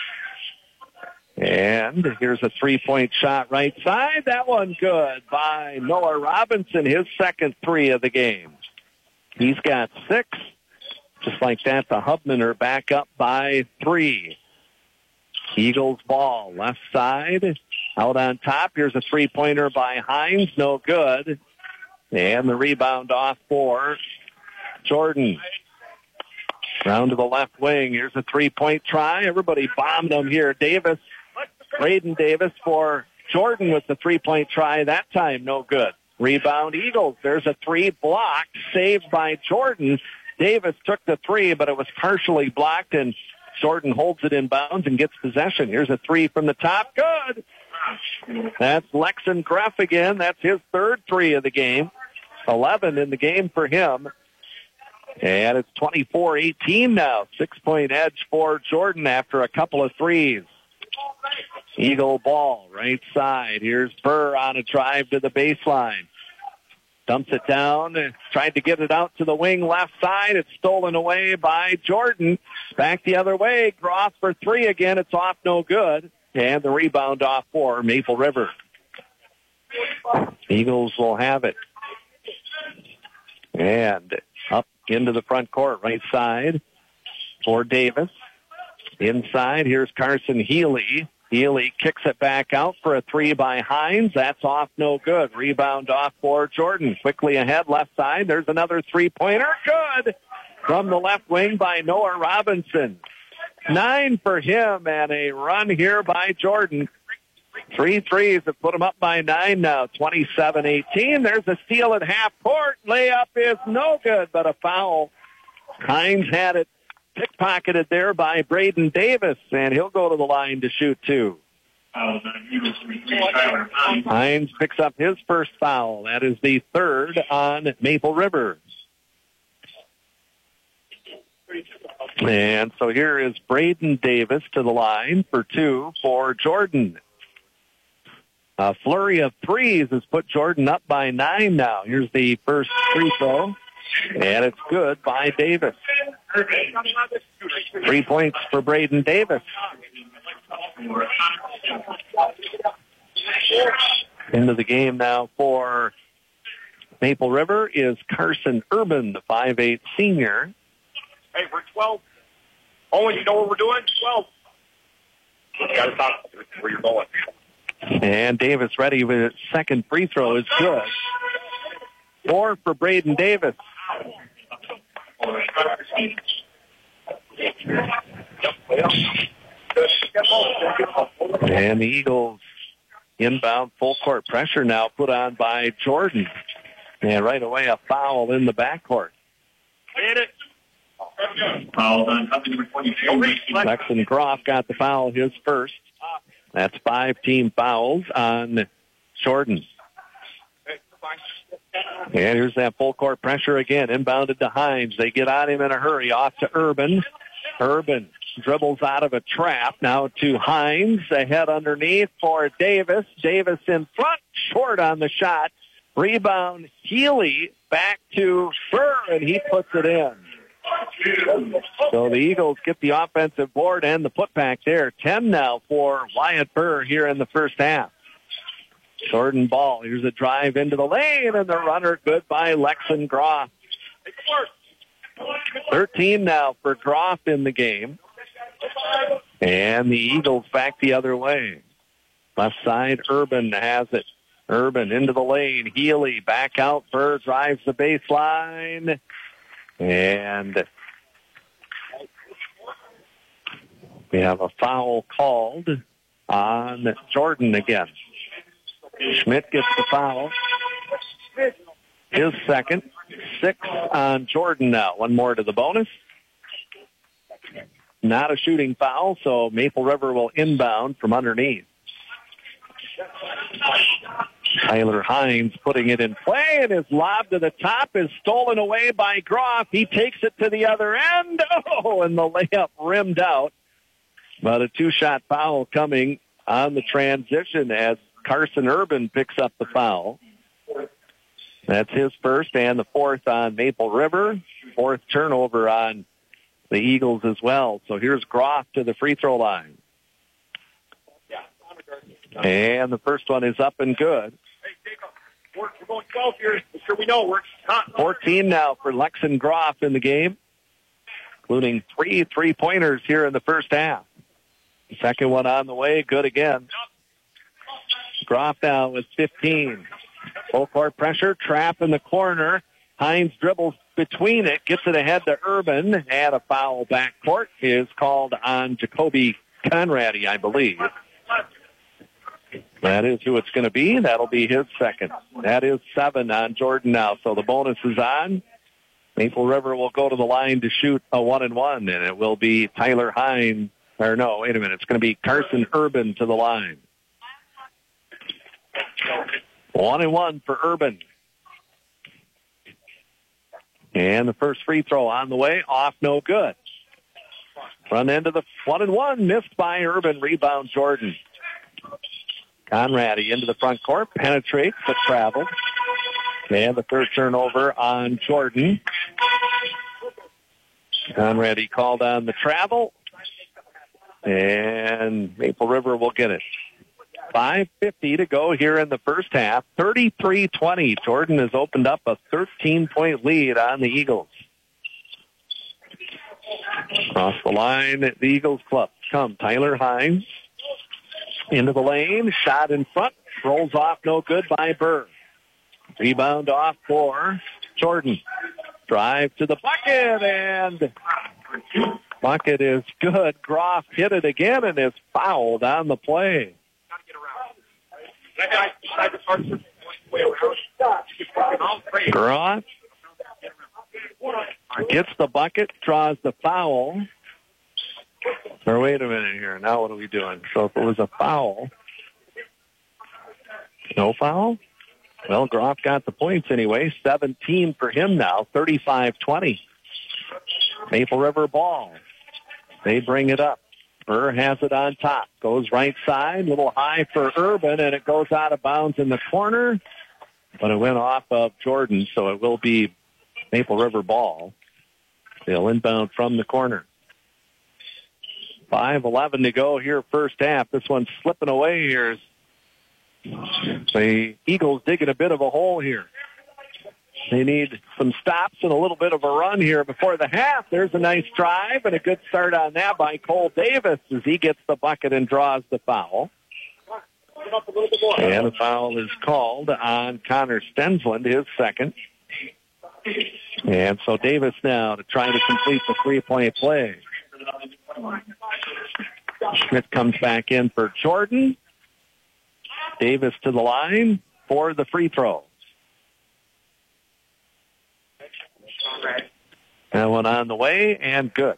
And here's a three-point shot right side. That one good by Noah Robinson, his second three of the game. He's got six. Just like that, the Hubman are back up by three. Eagles ball, left side. Out on top, here's a three-pointer by Hines, no good. And the rebound off for Jordan. Round to the left wing. Here's a three-point try. Everybody bombed him here. Davis, Braden Davis for Jordan with the three-point try. That time, no good. Rebound Eagles. There's a three blocked, saved by Jordan. Davis took the three, but it was partially blocked, and Jordan holds it in bounds and gets possession. Here's a three from the top. Good. That's Lexon Greff again. That's his third three of the game. eleven in the game for him. And it's twenty-four eighteen now. Six-point edge for Jordan after a couple of threes. Eagle ball, right side. Here's Burr on a drive to the baseline. Dumps it down, tried to get it out to the wing left side. It's stolen away by Jordan. Back the other way. Groff for three again. It's off, no good. And the rebound off for Maple River. Eagles will have it. And up into the front court, right side for Davis. Inside, here's Carson Healy. Healy kicks it back out for a three by Hines. That's off, no good. Rebound off for Jordan. Quickly ahead, left side. There's another three-pointer. Good. From the left wing by Noah Robinson. Nine for him, and a run here by Jordan. Three threes have put him up by nine now, twenty-seven eighteen. There's a steal at half court. Layup is no good, but a foul. Hines had it pickpocketed there by Braden Davis, and he'll go to the line to shoot two. Hines picks up his first foul. That is the third on Maple River. And so here is Braden Davis to the line for two for Jordan. A flurry of threes has put Jordan up by nine now. Here's the first free throw, and it's good by Davis. Three points for Braden Davis. Into the game now for Maple River is Carson Urban, the five eight senior. Hey, we're twelve. Oh, you know what we're doing? twelve. You got to stop where you're going. And Davis ready with his second free throw is good. Four for Braden Davis. And the Eagles inbound full court pressure now put on by Jordan. And right away a foul in the backcourt. Hit it. Lexon Groff got the foul, his first. That's five team fouls on Jordan. And here's that full court pressure again, inbounded to Hines. They get on him in a hurry, off to Urban. Urban dribbles out of a trap, now to Hines, ahead underneath for Davis. Davis in front, short on the shot. Rebound, Healy back to Burr, and he puts it in. So the Eagles get the offensive board and the putback there. ten now for Wyatt Burr here in the first half. Jordan ball. Here's a drive into the lane, and the runner good by Lexon Groff. thirteen now for Groff in the game. And the Eagles back the other way. Left side, Urban has it. Urban into the lane. Healy back out. Burr drives the baseline. And we have a foul called on Jordan again. Schmidt gets the foul. His second. Six on Jordan now. One more to the bonus. Not a shooting foul, so Maple River will inbound from underneath. Tyler Hines putting it in play, and his lob to the top is stolen away by Groff. He takes it to the other end. Oh, and the layup rimmed out. But a two-shot foul coming on the transition as Carson Urban picks up the foul. That's his first and the fourth on Maple River. Fourth turnover on the Eagles as well. So here's Groff to the free throw line. And the first one is up and good. Hey, Jacob, we're, we're going twelve here. Sure we know we're not. fourteen now for Lexon Groff in the game, including three three-pointers here in the first half. The second one on the way, good again. Groff now with fifteen. Full court pressure, trap in the corner. Hines dribbles between it, gets it ahead to Urban, and a foul backcourt is called on Jacoby Conradi, I believe. That is who it's going to be. That'll be his second. That is seven on Jordan now. So the bonus is on. Maple River will go to the line to shoot a one and one, and it will be Tyler Hines. Or no, wait a minute. It's going to be Carson Urban to the line. One and one for Urban. And the first free throw on the way, off, no good. Front end of the one and one, missed by Urban. Rebound Jordan. Conradi into the front court, penetrates but travels. And the third turnover on Jordan. Conradi called on the travel. And Maple River will get it. five fifty to go here in the first half. thirty-three twenty. Jordan has opened up a thirteen-point lead on the Eagles. Across the line, the Eagles club come. Tyler Hines into the lane. Shot in front. Rolls off, no good by Burr. Rebound off for Jordan. Drive to the bucket, and bucket is good. Groff hit it again and is fouled on the play. Groff gets the bucket, draws the foul. Or wait a minute here. Now what are we doing? So if it was a foul, No foul? Well, Groff got the points anyway. seventeen for him now, thirty-five twenty. Maple River ball. They bring it up. Burr has it on top. Goes right side, little high for Urban, and it goes out of bounds in the corner. But it went off of Jordan, so it will be Maple River ball. They'll inbound from the corner. five eleven to go here first half. This one's slipping away here. The Eagles digging a bit of a hole here. They need some stops and a little bit of a run here before the half. There's a nice drive and a good start on that by Cole Davis as he gets the bucket and draws the foul. And the foul is called on Connor Stensland, his second. And so Davis now to try to complete the three-point play. Schmidt comes back in for Jordan. Davis to the line for the free throw. That one on the way and good.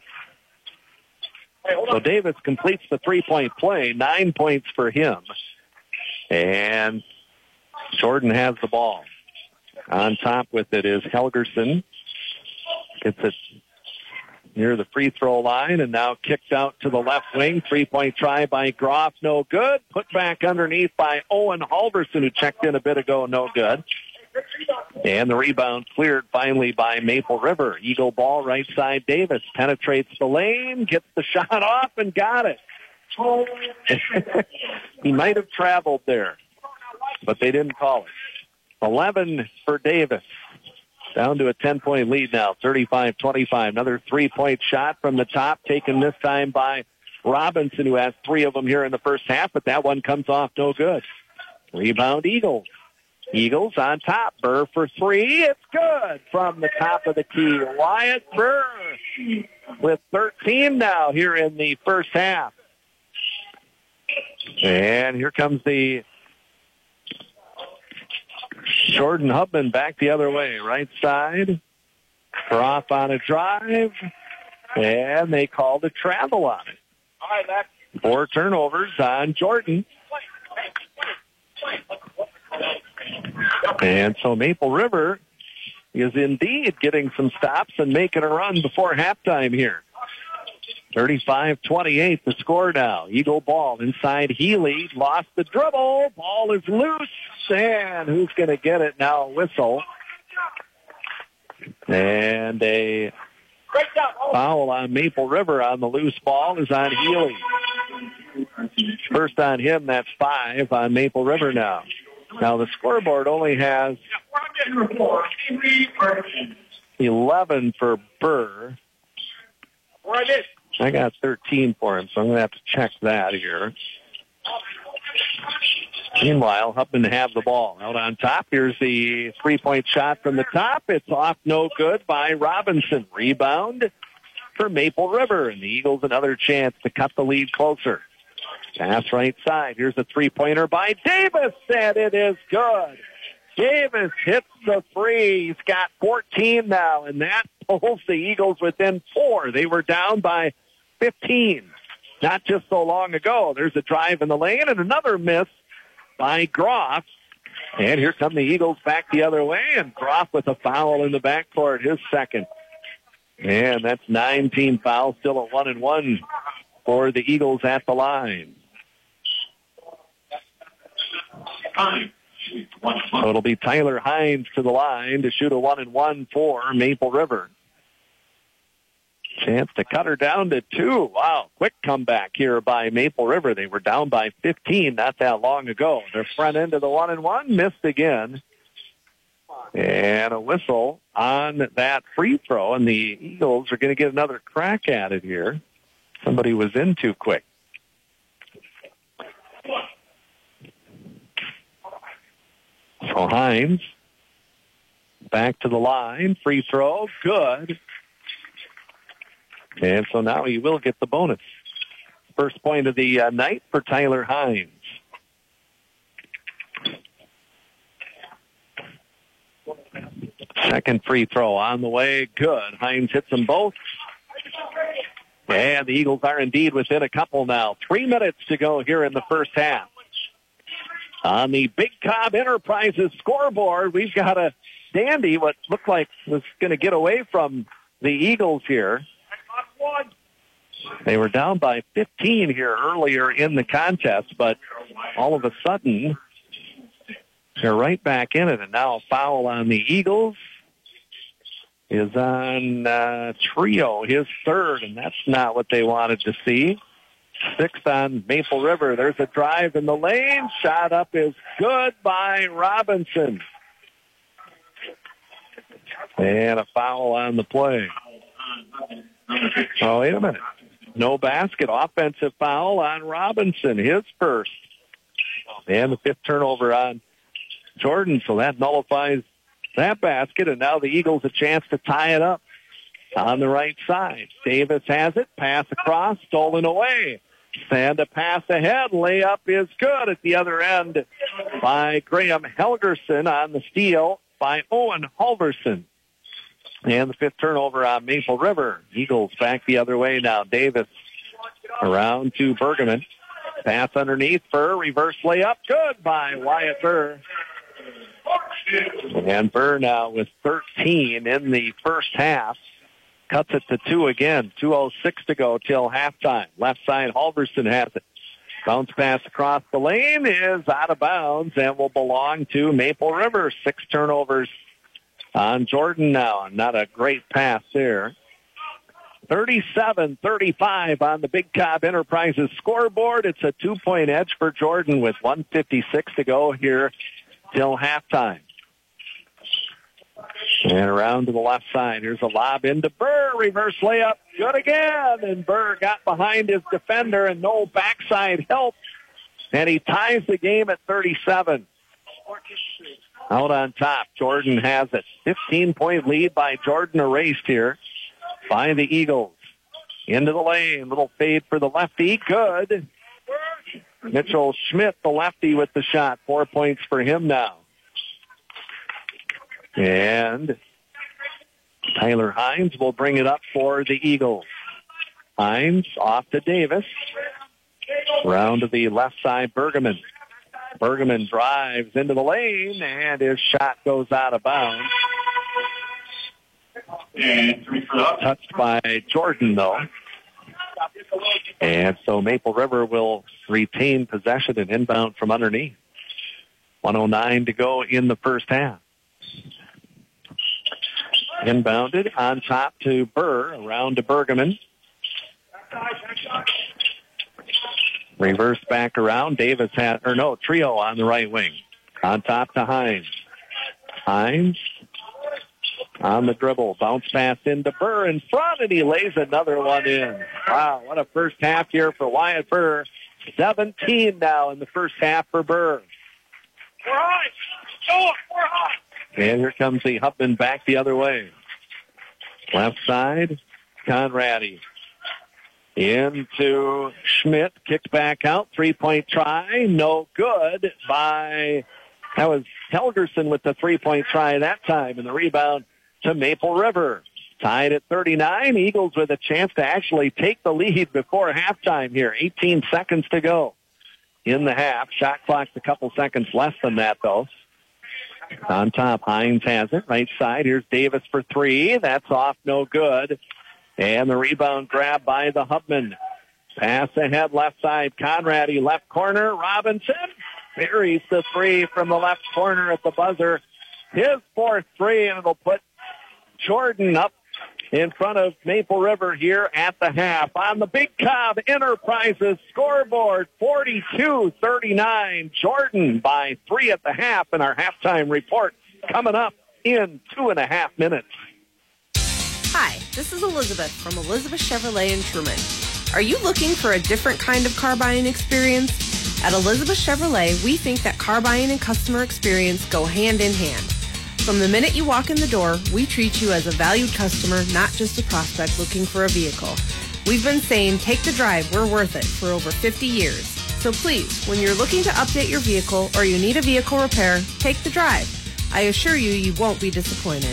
So Davis completes the three-point play, nine points for him. And Jordan has the ball. On top with it is Helgerson. Gets it near the free throw line and now kicked out to the left wing. Three-point try by Groff, no good. Put back underneath by Owen Halverson, who checked in a bit ago, no good. And the rebound cleared finally by Maple River. Eagle ball right side. Davis penetrates the lane, gets the shot off and got it. He might have traveled there, but they didn't call it. eleven for Davis. Down to a ten-point lead now, thirty-five twenty-five. Another three-point shot from the top, taken this time by Robinson, who has three of them here in the first half, but that one comes off no good. Rebound Eagles. Eagles on top. Burr for three. It's good from the top of the key. Wyatt Burr with thirteen now here in the first half. And here comes the Jordan Hubman back the other way. Right side. Groff on a drive. And they called a travel on it. All right, Mac. Four turnovers on Jordan. And so Maple River is indeed getting some stops and making a run before halftime here. thirty-five twenty-eight the score now. Eagle ball inside Healy. Lost the dribble. Ball is loose. And who's going to get it now? Whistle. And a foul on Maple River on the loose ball is on Healy. First on him, that's five on Maple River now. Now the scoreboard only has eleven for Burr. I got thirteen for him, so I'm going to have to check that here. Meanwhile, Hubman have the ball. Out on top, here's the three-point shot from the top. It's off no good by Robinson. Rebound for Maple River, and the Eagles another chance to cut the lead closer. Pass right side. Here's a three-pointer by Davis, and it is good. Davis hits the three. He's got fourteen now, and that pulls the Eagles within four. They were down by fifteen not just so long ago. There's a drive in the lane and another miss by Groff. And here come the Eagles back the other way, and Groff with a foul in the backcourt, his second. And that's nineteen fouls, still a one and one for the Eagles at the line. So it'll be Tyler Hines to the line to shoot a one and one for Maple River. Chance to cut her down to two. Wow, quick comeback here by Maple River. They were down by fifteen not that long ago. Their front end of the one and one missed again. And a whistle on that free throw, and the Eagles are going to get another crack at it here. Somebody was in too quick. So Hines back to the line. Free throw, good. And so now he will get the bonus. First point of the uh, night for Tyler Hines. Second free throw on the way, good. Hines hits them both. And the Eagles are indeed within a couple now. Three minutes to go here in the first half. On the Big Cobb Enterprises scoreboard, we've got a dandy, what looked like was going to get away from the Eagles here. They were down by fifteen here earlier in the contest, but all of a sudden, they're right back in it, and now a foul on the Eagles is on uh, Trio, his third, and that's not what they wanted to see. Sixth on Maple River. There's a drive in the lane. Shot up is good by Robinson. And a foul on the play. Oh, wait a minute. No basket. Offensive foul on Robinson, his first. And the fifth turnover on Jordan, so that nullifies that basket, and now the Eagles a chance to tie it up on the right side. Davis has it, pass across, stolen away. Sand a pass ahead, layup is good at the other end by Graham Helgerson on the steal by Owen Halverson. And the fifth turnover on Maple River. Eagles back the other way now. Davis around to Bergman. Pass underneath, Burr, reverse layup, good by Wyatt Burr. And Burr now with thirteen in the first half. Cuts it to two again. two oh six to go till halftime. Left side, Halverson has it. Bounce pass across the lane is out of bounds and will belong to Maple River. Six turnovers on Jordan now. Not a great pass there. thirty-seven thirty-five on the Big Cobb Enterprises scoreboard. It's a two-point edge for Jordan with one fifty-six to go here till halftime. And around to the left side. Here's a lob into Burr. Reverse layup. Good again. And Burr got behind his defender and no backside help. And he ties the game at thirty-seven. Out on top, Jordan has it. fifteen-point lead by Jordan erased here by the Eagles. Into the lane. Little fade for the lefty. Good. Mitchell Schmidt, the lefty, with the shot. Four points for him now. And Tyler Hines will bring it up for the Eagles. Hines off to Davis. Round to the left side, Bergman. Bergman drives into the lane, and his shot goes out of bounds. Touched by Jordan, though. And so Maple River will retain possession and inbound from underneath. one oh nine to go in the first half. Inbounded on top to Burr, around to Bergman. Reverse back around. Davis had, or no, Trio on the right wing. On top to Hines. Hines on the dribble. Bounce pass into Burr in front, and he lays another one in. Wow, what a first half here for Wyatt Burr. seventeen now in the first half for Burr. We're hot. Go, we're hot. And here comes the Hubman back the other way. Left side, Conradi. Into Schmidt, kicked back out, three-point try, no good by, that was Helgerson with the three-point try that time, and the rebound to Maple River. Tied at thirty-nine, Eagles with a chance to actually take the lead before halftime here. eighteen seconds to go in the half. Shot clock's a couple seconds less than that, though. On top, Hines has it, right side. Here's Davis for three. That's off, no good. And the rebound grab by the Hubman. Pass ahead, left side. Conradi, left corner. Robinson buries the three from the left corner at the buzzer. His fourth three, and it'll put Jordan up in front of Maple River here at the half. On the Big Cobb Enterprises scoreboard, forty-two thirty-nine. Jordan by three at the half, and our halftime report coming up in two and a half minutes. Hi, this is Elizabeth from Elizabeth Chevrolet in Truman. Are you looking for a different kind of car buying experience? At Elizabeth Chevrolet, we think that car buying and customer experience go hand in hand. From the minute you walk in the door, we treat you as a valued customer, not just a prospect looking for a vehicle. We've been saying, take the drive, we're worth it, for over fifty years. So please, when you're looking to update your vehicle or you need a vehicle repair, take the drive. I assure you, you won't be disappointed.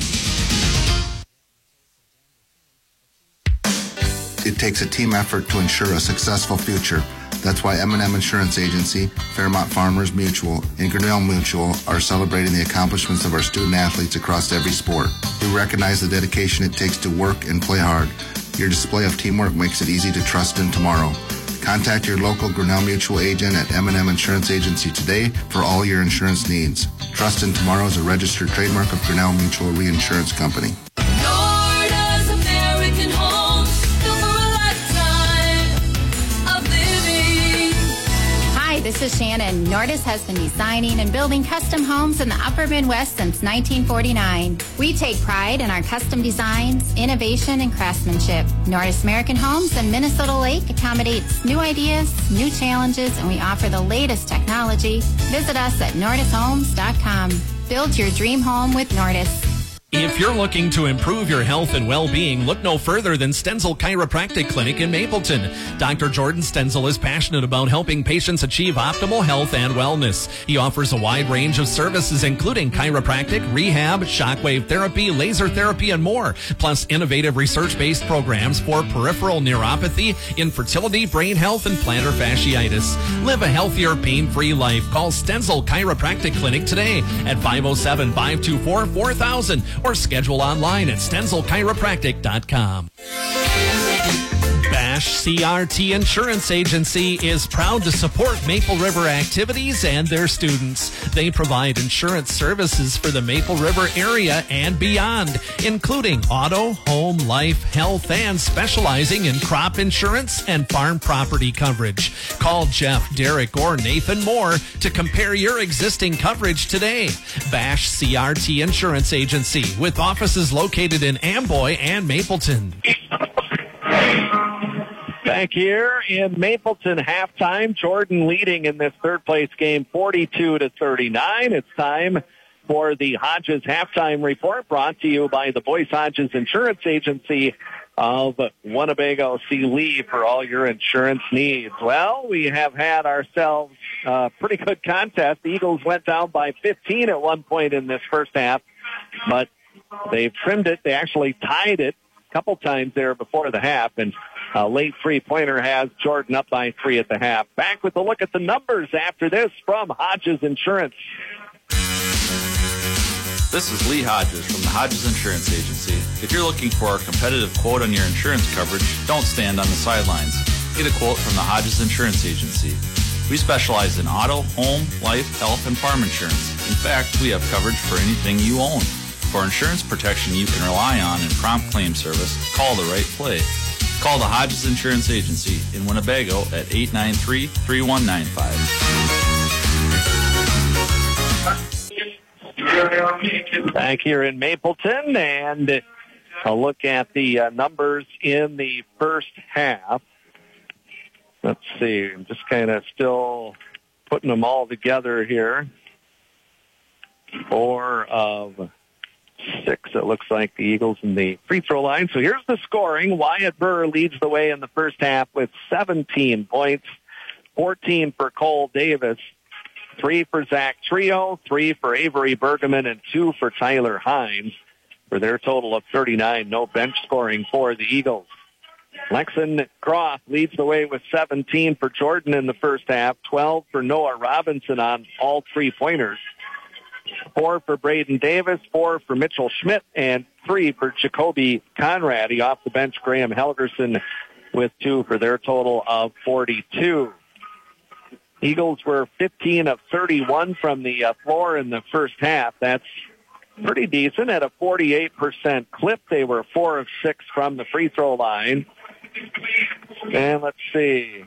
It takes a team effort to ensure a successful future. That's why M and M Insurance Agency, Fairmont Farmers Mutual, and Grinnell Mutual are celebrating the accomplishments of our student athletes across every sport. We recognize the dedication it takes to work and play hard. Your display of teamwork makes it easy to trust in tomorrow. Contact your local Grinnell Mutual agent at M and M Insurance Agency today for all your insurance needs. Trust in Tomorrow is a registered trademark of Grinnell Mutual Reinsurance Company. Norda's American Homes, built for a lifetime of living. Hi, this is Shannon. Nordis has been designing and building custom homes in the Upper Midwest since nineteen forty-nine. We take pride in our custom designs, innovation, and craftsmanship. Nordis American Homes in Minnesota Lake accommodates new ideas, new challenges, and we offer the latest technology. Visit us at nordis homes dot com. Build your dream home with Nordis. If you're looking to improve your health and well-being, look no further than Stenzel Chiropractic Clinic in Mapleton. Doctor Jordan Stenzel is passionate about helping patients achieve optimal health and wellness. He offers a wide range of services, including chiropractic, rehab, shockwave therapy, laser therapy, and more, plus innovative research-based programs for peripheral neuropathy, infertility, brain health, and plantar fasciitis. Live a healthier, pain-free life. Call Stenzel Chiropractic Clinic today at five oh seven, five two four, four thousand or schedule online at stenzel chiropractic dot com. Bash C R T Insurance Agency is proud to support Maple River activities and their students. They provide insurance services for the Maple River area and beyond, including auto, home, life, health, and specializing in crop insurance and farm property coverage. Call Jeff, Derek, or Nathan Moore to compare your existing coverage today. Bash C R T Insurance Agency, with offices located in Amboy and Mapleton. Back here in Mapleton, halftime. Jordan leading in this third place game, forty-two to thirty-nine. It's time for the Hodges halftime report, brought to you by the Boyce Hodges Insurance Agency of Winnebago. See Lee for all your insurance needs. Well, we have had ourselves a pretty good contest. The Eagles went down by fifteen at one point in this first half, but they've trimmed it. They actually tied it a couple times there before the half, and a late three-pointer has Jordan up by three at the half. Back with a look at the numbers after this from Hodges Insurance. This is Lee Hodges from the Hodges Insurance Agency. If you're looking for a competitive quote on your insurance coverage, don't stand on the sidelines. Get a quote from the Hodges Insurance Agency. We specialize in auto, home, life, health, and farm insurance. In fact, we have coverage for anything you own. For insurance protection you can rely on and prompt claim service, call the right play. Call the Hodges Insurance Agency in Winnebago at eight nine three, three one nine five. Back here in Mapleton, and a look at the uh, numbers in the first half. Let's see, I'm just kind of still putting them all together here. Four of six, it looks like, the Eagles in the free throw line. So here's the scoring. Wyatt Burr leads the way in the first half with seventeen points, fourteen for Cole Davis, three for Zach Trio, three for Avery Bergman, and two for Tyler Hines, for their total of thirty-nine. No bench scoring for the Eagles. Lexon Croft leads the way with seventeen for Jordan in the first half, twelve for Noah Robinson on all three-pointers, four for Braden Davis, four for Mitchell Schmidt, and three for Jacoby Conrad. Off the bench, Graham Helgerson with two for their total of forty-two. Eagles were fifteen of thirty-one from the uh, floor in the first half. That's pretty decent at a forty-eight percent clip. They were four of six from the free throw line. And let's see.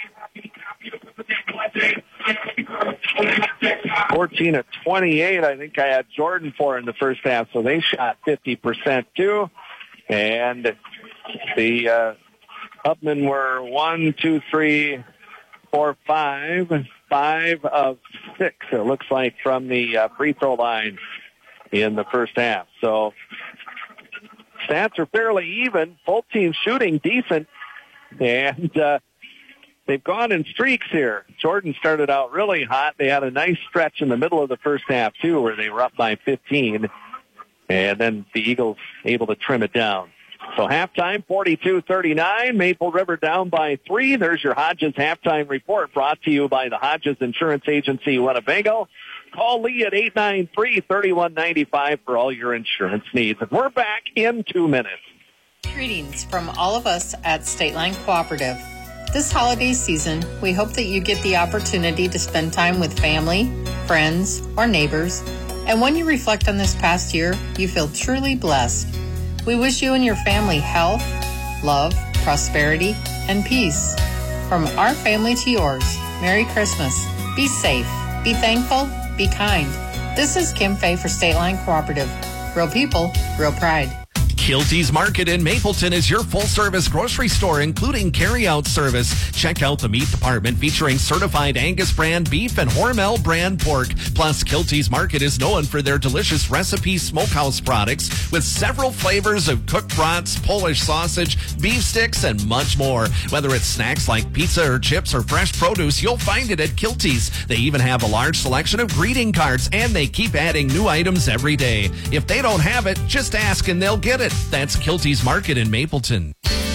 fourteen of twenty-eight, I think I had Jordan for in the first half, so they shot fifty percent too. And the uh, Upman were one, two, three, four, five, five of six, it looks like, from the uh, free throw line in the first half. So stats are fairly even. Both teams shooting decent, and uh, they've gone in streaks here. Jordan started out really hot. They had a nice stretch in the middle of the first half, too, where they were up by fifteen. And then the Eagles able to trim it down. So halftime, forty-two thirty-nine. Maple River down by three. There's your Hodges halftime report brought to you by the Hodges Insurance Agency, Winnebago. Call Lee at eight nine three, three one nine five for all your insurance needs. And we're back in two minutes. Greetings from all of us at State Line Cooperative. This holiday season, we hope that you get the opportunity to spend time with family, friends, or neighbors. And when you reflect on this past year, you feel truly blessed. We wish you and your family health, love, prosperity, and peace. From our family to yours, Merry Christmas. Be safe, be thankful, be kind. This is Kim Fay for State Line Cooperative. Real people, real pride. Kilty's Market in Mapleton is your full-service grocery store, including carry-out service. Check out the meat department featuring certified Angus brand beef and Hormel brand pork. Plus, Kilty's Market is known for their delicious recipe smokehouse products with several flavors of cooked brats, Polish sausage, beef sticks, and much more. Whether it's snacks like pizza or chips or fresh produce, you'll find it at Kilty's. They even have a large selection of greeting cards, and they keep adding new items every day. If they don't have it, just ask and they'll get it. That's Kilty's Market in Mapleton.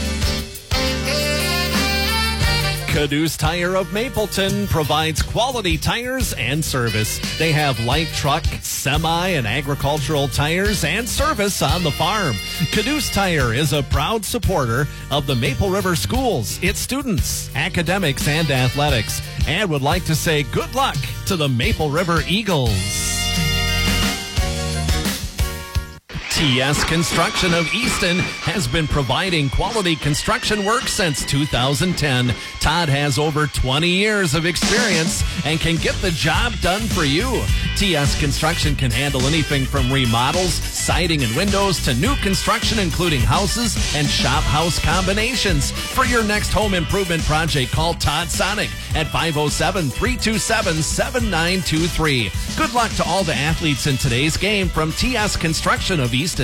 Caduce Tire of Mapleton provides quality tires and service. They have light truck, semi, and agricultural tires and service on the farm. Caduce Tire is a proud supporter of the Maple River schools, its students, academics, and athletics, and would like to say good luck to the Maple River Eagles. T S Construction of Easton has been providing quality construction work since two thousand ten. Todd has over twenty years of experience and can get the job done for you. T S Construction can handle anything from remodels, siding and windows to new construction, including houses and shop house combinations. For your next home improvement project, call Todd Sonic at five oh seven, three two seven, seven nine two three. Good luck to all the athletes in today's game from T S Construction of Easton.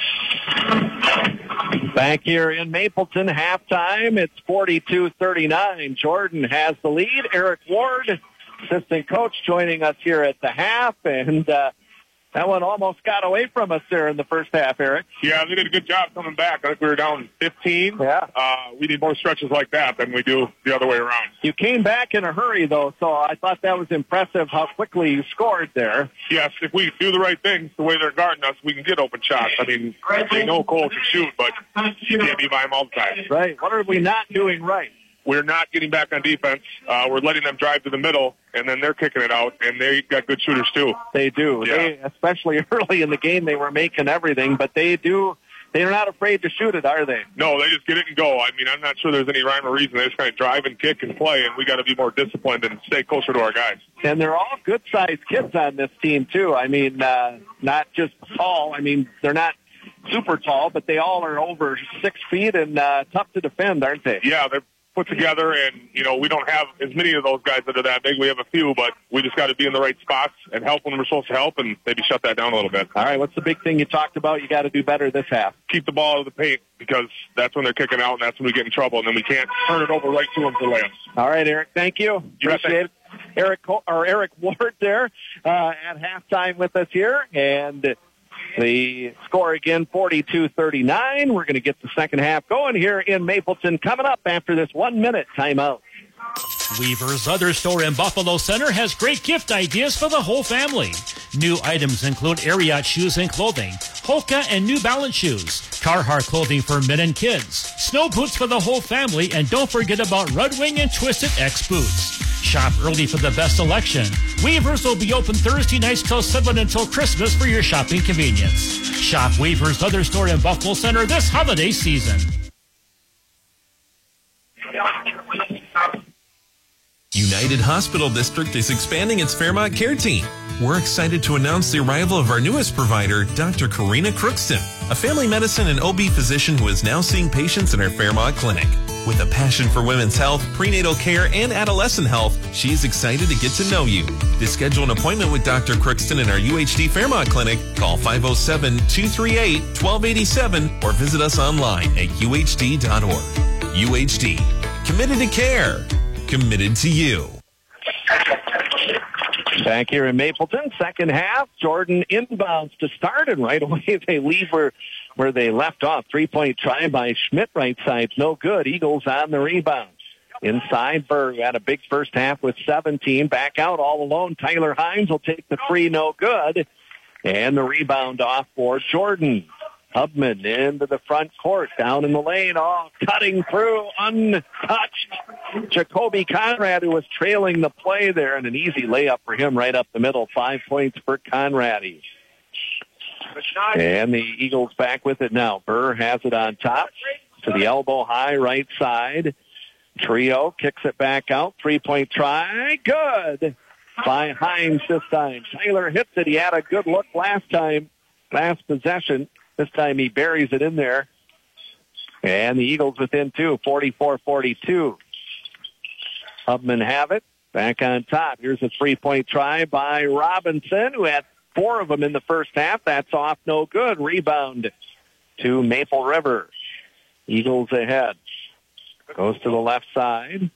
Back here in Mapleton, halftime, it's forty-two thirty-nine. Jordan has the lead. Eric Ward, assistant coach, joining us here at the half, and uh, that one almost got away from us there in the first half, Eric. Yeah, they did a good job coming back. I think we were down fifteen. Yeah. Uh, we need more stretches like that than we do the other way around. You came back in a hurry, though, so I thought that was impressive how quickly you scored there. Yes, if we do the right things the way they're guarding us, we can get open shots. I mean, they know Cole can shoot, but you can't be by him all the time. Right. What are we not doing right? We're not getting back on defense. Uh, we're letting them drive to the middle, and then they're kicking it out, and they got good shooters, too. They do. Yeah. They, especially early in the game, they were making everything, but they do. They're not afraid to shoot it, are they? No, they just get it and go. I mean, I'm not sure there's any rhyme or reason. They just kind of drive and kick and play, and we got to be more disciplined and stay closer to our guys. And they're all good-sized kids on this team, too. I mean, uh, not just tall. I mean, they're not super tall, but they all are over six feet and uh, tough to defend, aren't they? Yeah, they're put together, and, you know, we don't have as many of those guys that are that big. We have a few, but we just got to be in the right spots and help when we're supposed to help and maybe shut that down a little bit. All right, what's the big thing you talked about you got to do better this half? Keep the ball out of the paint, because that's when they're kicking out, and that's when we get in trouble, and then we can't turn it over right to them for layups. All right, Eric, thank you. You Appreciate it. Eric, or Eric Ward there uh, at halftime with us here, and the score again, forty-two thirty-nine. We're going to get the second half going here in Mapleton coming up after this one-minute timeout. Weaver's other store in Buffalo Center has great gift ideas for the whole family. New items include Ariat shoes and clothing, Hoka and New Balance shoes, Carhartt clothing for men and kids, snow boots for the whole family, and don't forget about Red Wing and Twisted X boots. Shop early for the best selection. Weaver's will be open Thursday nights till seven until Christmas for your shopping convenience. Shop Weaver's other store in Buffalo Center this holiday season. United Hospital District is expanding its Fairmont Care Team. We're excited to announce the arrival of our newest provider, Doctor Karina Crookston, a family medicine and O B physician who is now seeing patients in our Fairmont clinic. With a passion for women's health, prenatal care, and adolescent health, she is excited to get to know you. To schedule an appointment with Doctor Crookston in our U H D Fairmont clinic, call five oh seven, two three eight, one two eight seven or visit us online at U H D dot org. U H D, committed to care, committed to you. Back here in Mapleton, second half, Jordan inbounds to start, and right away they leave her where they left off. Three-point try by Schmidt, right side, no good. Eagles on the rebound. Inside, Burr, who had a big first half with seventeen. Back out all alone. Tyler Hines will take the three, no good. And the rebound off for Jordan. Hubman into the front court, down in the lane, all cutting through, untouched. Jacoby Conrad, who was trailing the play there, and an easy layup for him right up the middle. Five points for Conradi. And the Eagles back with it now. Burr has it on top to the elbow high right side. Trio kicks it back out. Three-point try. Good by Hines this time. Tyler hits it. He had a good look last time, last possession. This time he buries it in there. And the Eagles within two, forty-four forty-two. Hubman have it. Back on top. Here's a three-point try by Robinson, who had four of them in the first half. That's off, no good. Rebound to Maple River. Eagles ahead. Goes to the left side.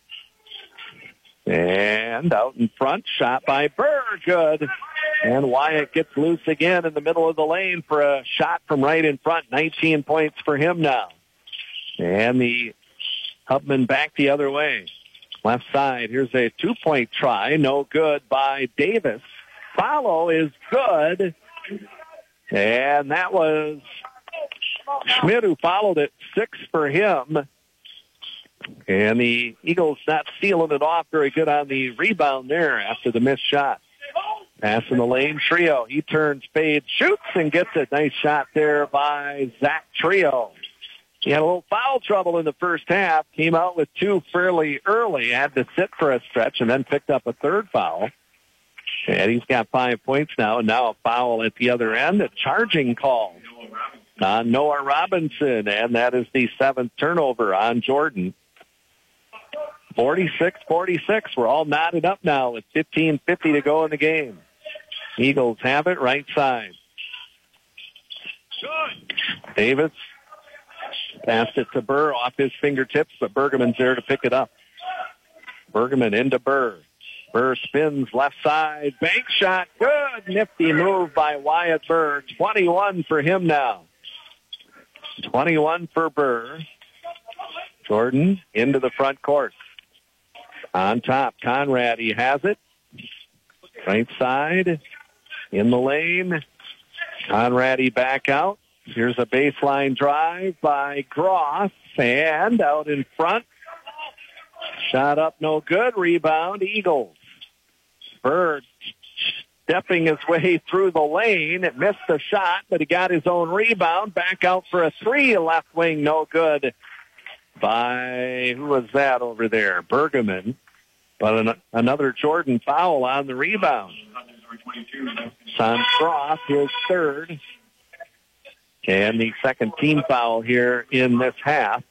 And out in front, shot by Burr, good. And Wyatt gets loose again in the middle of the lane for a shot from right in front. nineteen points for him now. And the Hubman back the other way. Left side, here's a two-point try. No good by Davis. Follow is good. And that was Schmidt who followed it. Six for him. And the Eagles not sealing it off very good on the rebound there after the missed shot. Pass in the lane, Trio. He turns, fades, shoots, and gets a nice shot there by Zach Trio. He had a little foul trouble in the first half. Came out with two fairly early. Had to sit for a stretch and then picked up a third foul. And he's got five points now. And now a foul at the other end. A charging call on Noah Robinson. And that is the seventh turnover on Jordan. forty-six forty-six. We're all knotted up now with fifteen fifty to go in the game. Eagles have it right side. Davis passed it to Burr off his fingertips, but Bergeman's there to pick it up. Bergeman into Burr. Burr spins left side. Bank shot. Good. Nifty move by Wyatt Burr. twenty-one for him now. twenty-one for Burr. Jordan into the front court. On top, Conrad, he has it. Right side, in the lane. Conrad, he back out. Here's a baseline drive by Gross, and out in front. Shot up, no good. Rebound, Eagles. Bird stepping his way through the lane. It missed the shot, but he got his own rebound. Back out for a three, left wing, no good. By, who was that over there? Bergeman. But an, another Jordan foul on the rebound. Son Cross, his third. And the second team foul here in this half.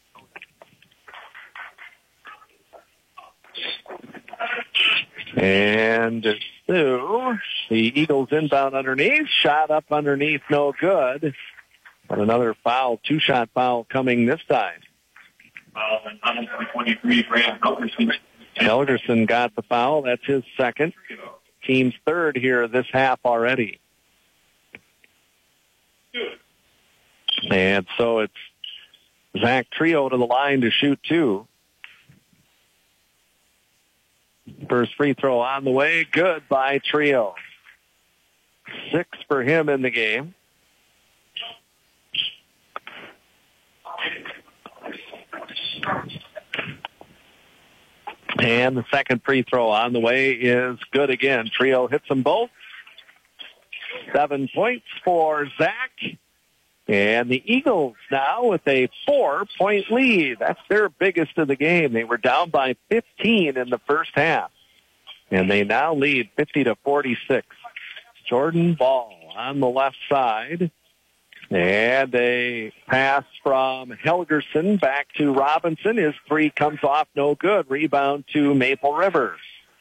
And so the Eagles inbound underneath. Shot up underneath, no good. But another foul, two-shot foul coming this time. Helgerson got the foul. That's his second. Team's third here this half already. And so it's Zach Trio to the line to shoot two. First free throw on the way. Good by Trio. Six for him in the game. And the second free throw on the way is good again. Trio hits them both. Seven points for Zach. And the Eagles now with a four-point lead. That's their biggest of the game. They were down by fifteen in the first half. And they now lead fifty to forty-six. Jordan Ball on the left side. And a pass from Helgerson back to Robinson. His three comes off, no good. Rebound to Maple River.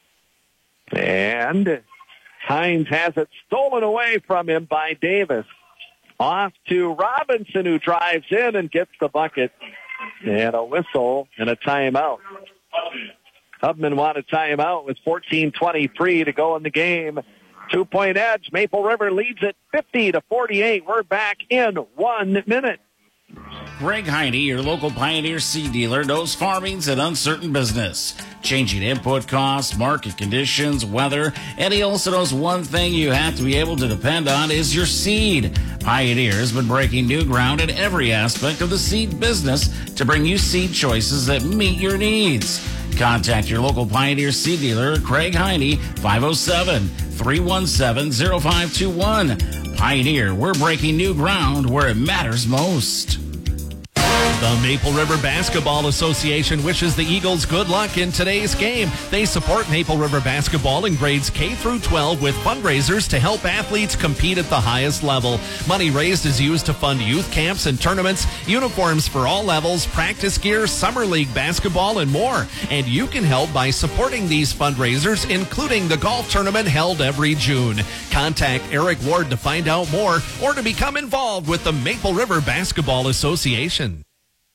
And Hines has it stolen away from him by Davis. Off to Robinson, who drives in and gets the bucket. And a whistle and a timeout. Hubman won a timeout with fourteen twenty-three to go in the game. Two-point edge. Maple River leads it fifty to forty-eight. We're back in one minute. Greg Heine, your local Pioneer seed dealer, knows farming's an uncertain business. Changing input costs, market conditions, weather, and he also knows one thing you have to be able to depend on is your seed. Pioneer has been breaking new ground in every aspect of the seed business to bring you seed choices that meet your needs. Contact your local Pioneer seed dealer, Craig Heine, five oh seven, three one seven, oh five two one. Pioneer, we're breaking new ground where it matters most. The Maple River Basketball Association wishes the Eagles good luck in today's game. They support Maple River basketball in grades K through twelve with fundraisers to help athletes compete at the highest level. Money raised is used to fund youth camps and tournaments, uniforms for all levels, practice gear, summer league basketball, and more. And you can help by supporting these fundraisers, including the golf tournament held every June. Contact Eric Ward to find out more or to become involved with the Maple River Basketball Association.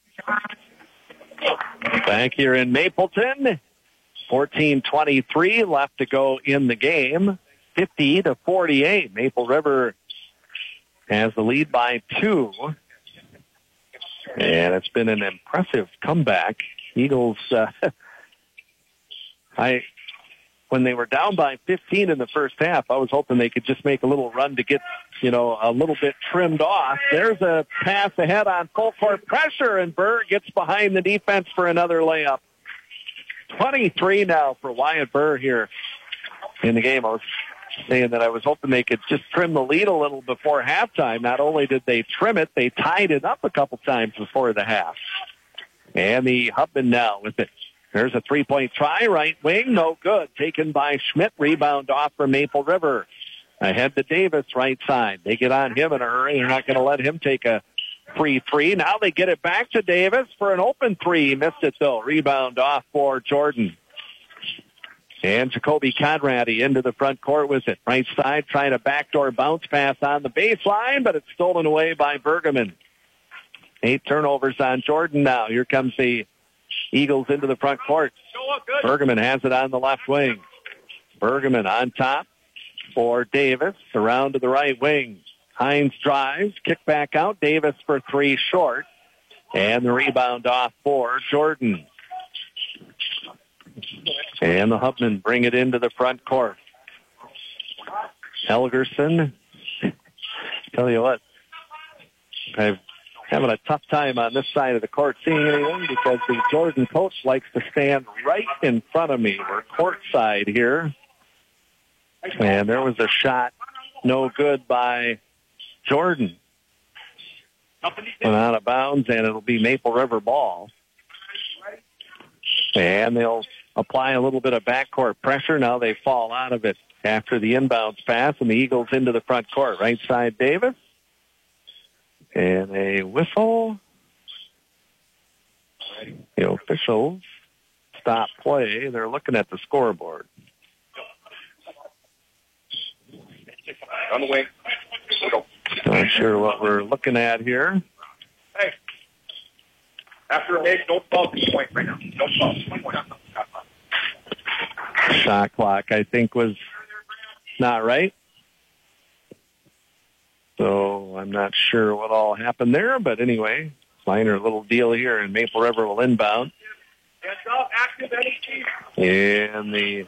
Back here in Mapleton, fourteen twenty-three left to go in the game, fifty to forty-eight. Maple River has the lead by two, and it's been an impressive comeback. Eagles, uh, I when they were down by fifteen in the first half, I was hoping they could just make a little run to get, you know, a little bit trimmed off. There's a pass ahead on full court pressure, and Burr gets behind the defense for another layup. twenty-three now for Wyatt Burr here in the game. I was saying that I was hoping they could just trim the lead a little before halftime. Not only did they trim it, they tied it up a couple times before the half. And the Hubman now with it. There's a three-point try, right wing, no good. Taken by Schmidt, rebound off for Maple River. Ahead to Davis, right side. They get on him in a hurry. They're not going to let him take a free three. Now they get it back to Davis for an open three. Missed it, though. Rebound off for Jordan. And Jacoby Conradi into the front court with it. Right side, trying a backdoor bounce pass on the baseline, but it's stolen away by Bergman. Eight turnovers on Jordan now. Here comes the Eagles into the front court. Bergman has it on the left wing. Bergman on top for Davis. Around to the right wing. Hines drives. Kick back out. Davis for three short. And the rebound off for Jordan. And the Hubman bring it into the front court. Helgerson. Tell you what, I've having a tough time on this side of the court seeing anything because the Jordan coach likes to stand right in front of me. We're courtside here. And there was a shot no good by Jordan. Went out of bounds, and it'll be Maple River ball. And they'll apply a little bit of backcourt pressure. Now they fall out of it after the inbounds pass, and the Eagles into the front court. Right side, Davis. And a whistle. The officials stop play. They're looking at the scoreboard. On the wing. Not sure what we're looking at here. Hey. After a make, don't foul the point right now. Don't foul. Shot clock, I think, was not right. So I'm not sure what all happened there, but anyway, minor little deal here, and Maple River will inbound. In the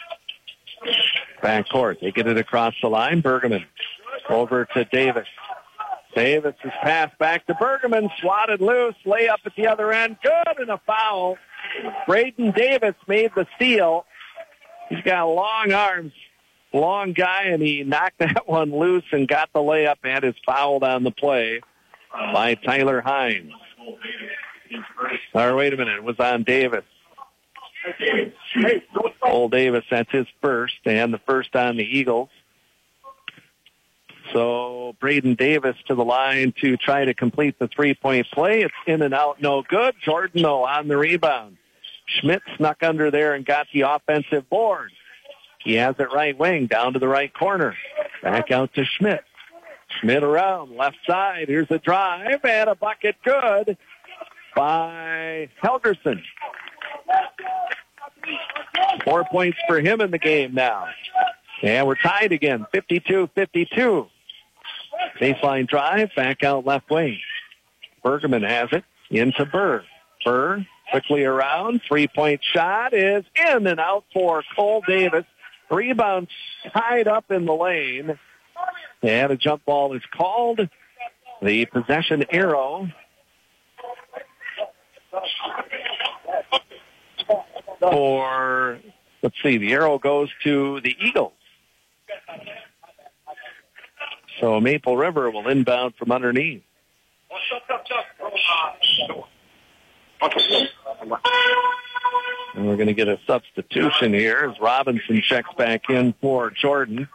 back court, they get it across the line. Bergman over to Davis. Davis is passed back to Bergman, swatted loose, layup at the other end, good, and a foul. Braden Davis made the steal. He's got long arms. Long guy, and he knocked that one loose and got the layup and is fouled on the play by Tyler Hines. Or wait a minute, it was on Davis. Old Davis, that's his first, and the first on the Eagles. So Braden Davis to the line to try to complete the three-point play. It's in and out, no good. Jordan, though, on the rebound. Schmidt snuck under there and got the offensive board. He has it right wing, down to the right corner. Back out to Schmidt. Schmidt around, left side. Here's a drive and a bucket good by Helgerson. Four points for him in the game now. And we're tied again, fifty-two fifty-two. Baseline drive, back out left wing. Bergman has it into Burr. Burr quickly around. Three-point shot is in and out for Cole Davis. Rebound tied up in the lane. And a jump ball is called. The possession arrow for, let's see, the arrow goes to the Eagles. So Maple River will inbound from underneath. And we're going to get a substitution here as Robinson checks back in for Jordan.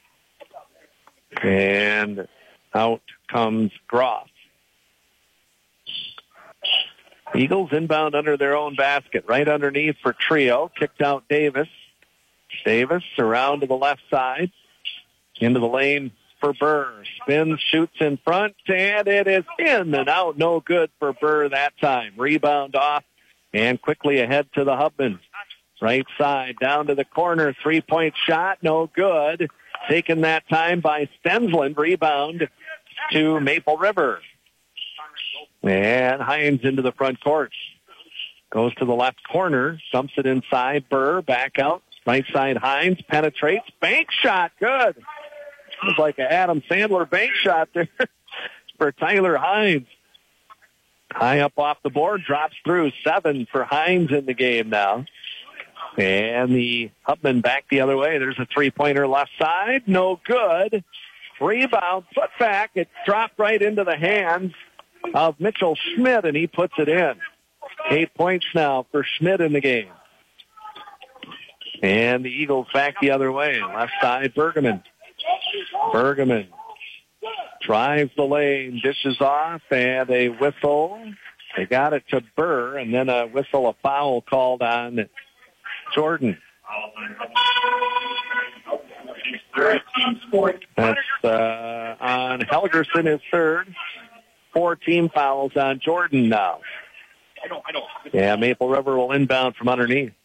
And out comes Groff. Eagles inbound under their own basket. Right underneath for Trio. Kicked out Davis. Davis around to the left side. Into the lane for Burr. Spins, shoots in front, and it is in and out. No good for Burr that time. Rebound off and quickly ahead to the Hubman. Right side, down to the corner. Three-point shot, no good. Taken that time by Stensland. Rebound to Maple River. And Hines into the front court. Goes to the left corner. Dumps it inside. Burr back out. Right side Hines penetrates. Bank shot. Good. It was like an Adam Sandler bank shot there for Tyler Hines. High up off the board. Drops through. Seven for Hines in the game now. And the Hubman back the other way. There's a three-pointer left side. No good. Rebound. Put back. It dropped right into the hands of Mitchell Schmidt, and he puts it in. Eight points now for Schmidt in the game. And the Eagles back the other way. Left side, Bergman. Bergman drives the lane, dishes off, and a whistle. They got it to Burr, and then a whistle, a foul called on Jordan. That's uh, on Helgerson, his third. Four team fouls on Jordan now. Yeah, Maple River will inbound from underneath.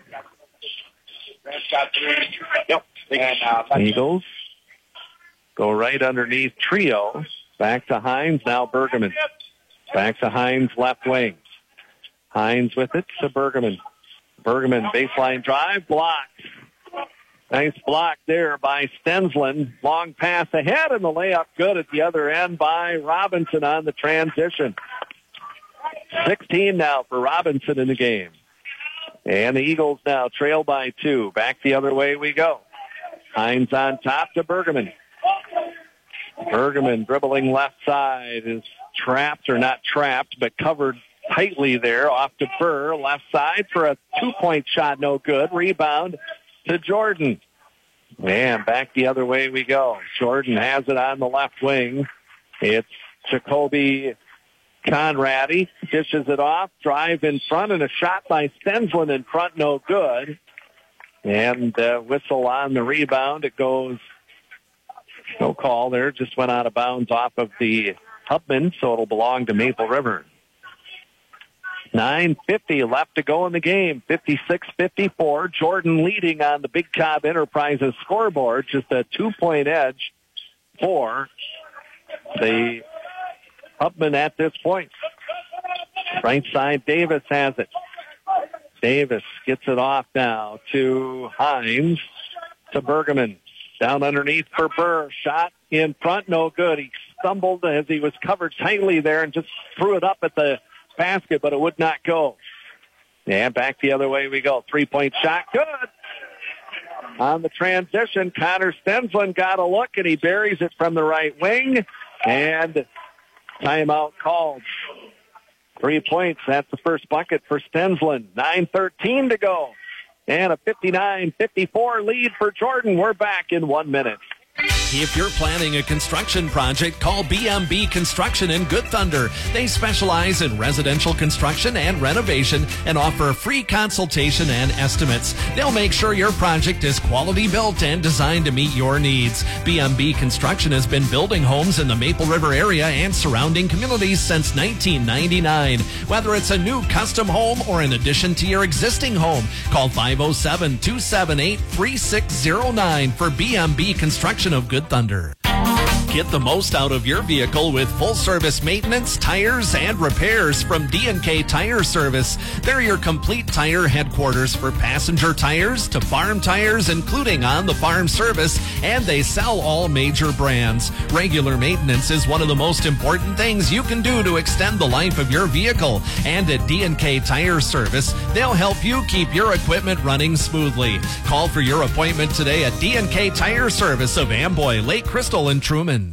Eagles go right underneath Trio. Back to Hines, now Bergman. Back to Hines, left wing. Hines with it to Bergman. Bergman, baseline drive, blocked. Nice block there by Stensland. Long pass ahead, and the layup good at the other end by Robinson on the transition. sixteen now for Robinson in the game. And the Eagles now trail by two. Back the other way we go. Hines on top to Bergman. Bergman dribbling left side is trapped, or not trapped, but covered tightly there. Off to Burr, left side for a two-point shot, no good. Rebound to Jordan. And back the other way we go. Jordan has it on the left wing. It's Jacoby Conradi. Dishes it off. Drive in front, and a shot by Stensland in front, no good. And uh, whistle on the rebound. It goes, no call there. Just went out of bounds off of the Hubman, so it'll belong to Maple River. nine fifty left to go in the game. fifty-six fifty-four. Jordan leading on the Big Cobb Enterprises scoreboard. Just a two-point edge for the Hubman at this point. Right side, Davis has it. Davis gets it off now to Hines, to Bergman. Down underneath for Burr. Shot in front, no good. He stumbled as he was covered tightly there and just threw it up at the basket, but it would not go. And back the other way we go. Three-point shot, good. On the transition, Connor Stensland got a look, and he buries it from the right wing. And timeout called. Three points. That's the first bucket for Stensland. nine thirteen to go. And a fifty-nine fifty-four lead for Jordan. We're back in one minute. If you're planning a construction project, call B M B Construction in Good Thunder. They specialize in residential construction and renovation and offer a free consultation and estimates. They'll make sure your project is quality built and designed to meet your needs. B M B Construction has been building homes in the Maple River area and surrounding communities since nineteen ninety-nine. Whether it's a new custom home or an addition to your existing home, call five oh seven, two seven eight, three six oh nine for B M B Construction of Good Thunder. Get the most out of your vehicle with full-service maintenance, tires, and repairs from D and K Tire Service. They're your complete tire headquarters for passenger tires to farm tires, including on-the-farm service, and they sell all major brands. Regular maintenance is one of the most important things you can do to extend the life of your vehicle. And at D and K Tire Service, they'll help you keep your equipment running smoothly. Call for your appointment today at D and K Tire Service of Amboy, Lake Crystal, and Truman.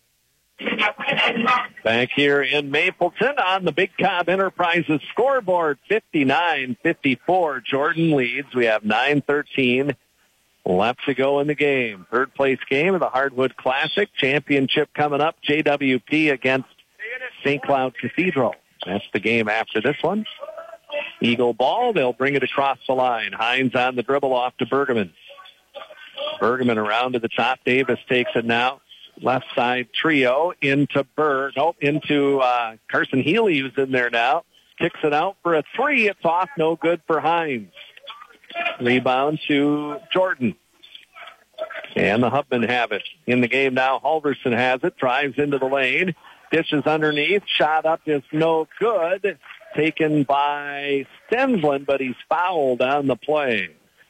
Back here in Mapleton on the Big Cobb Enterprises scoreboard, fifty-nine fifty-four. Jordan leads. We have nine thirteen left to go in the game. Third place game of the Hardwood Classic. Championship coming up. J W P against Saint Cloud Cathedral. That's the game after this one. Eagle ball. They'll bring it across the line. Hines on the dribble off to Bergman. Bergman around to the top. Davis takes it now. Left side trio into Burr. Nope, into uh, Carson Healy, who's in there now. Kicks it out for a three. It's off. No good for Hines. Rebound to Jordan. And the Hubman have it. In the game now, Halverson has it. Drives into the lane. Dishes underneath. Shot up is no good. Taken by Stensland, but he's fouled on the play.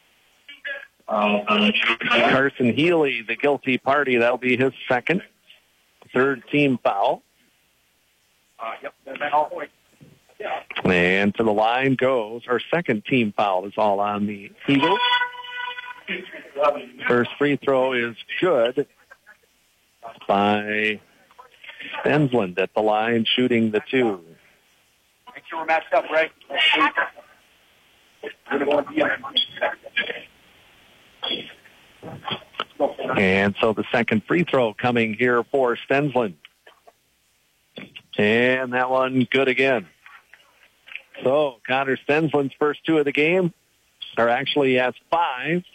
Carson Healy, the guilty party. That'll be his second. Third team foul. And to the line goes our second team foul is all on the Eagles. First free throw is good by Stensland at the line, shooting the two. Make sure we're matched up, right? And so the second free throw coming here for Stensland. And that one good again. So Connor Stensland's first two of the game are actually has five.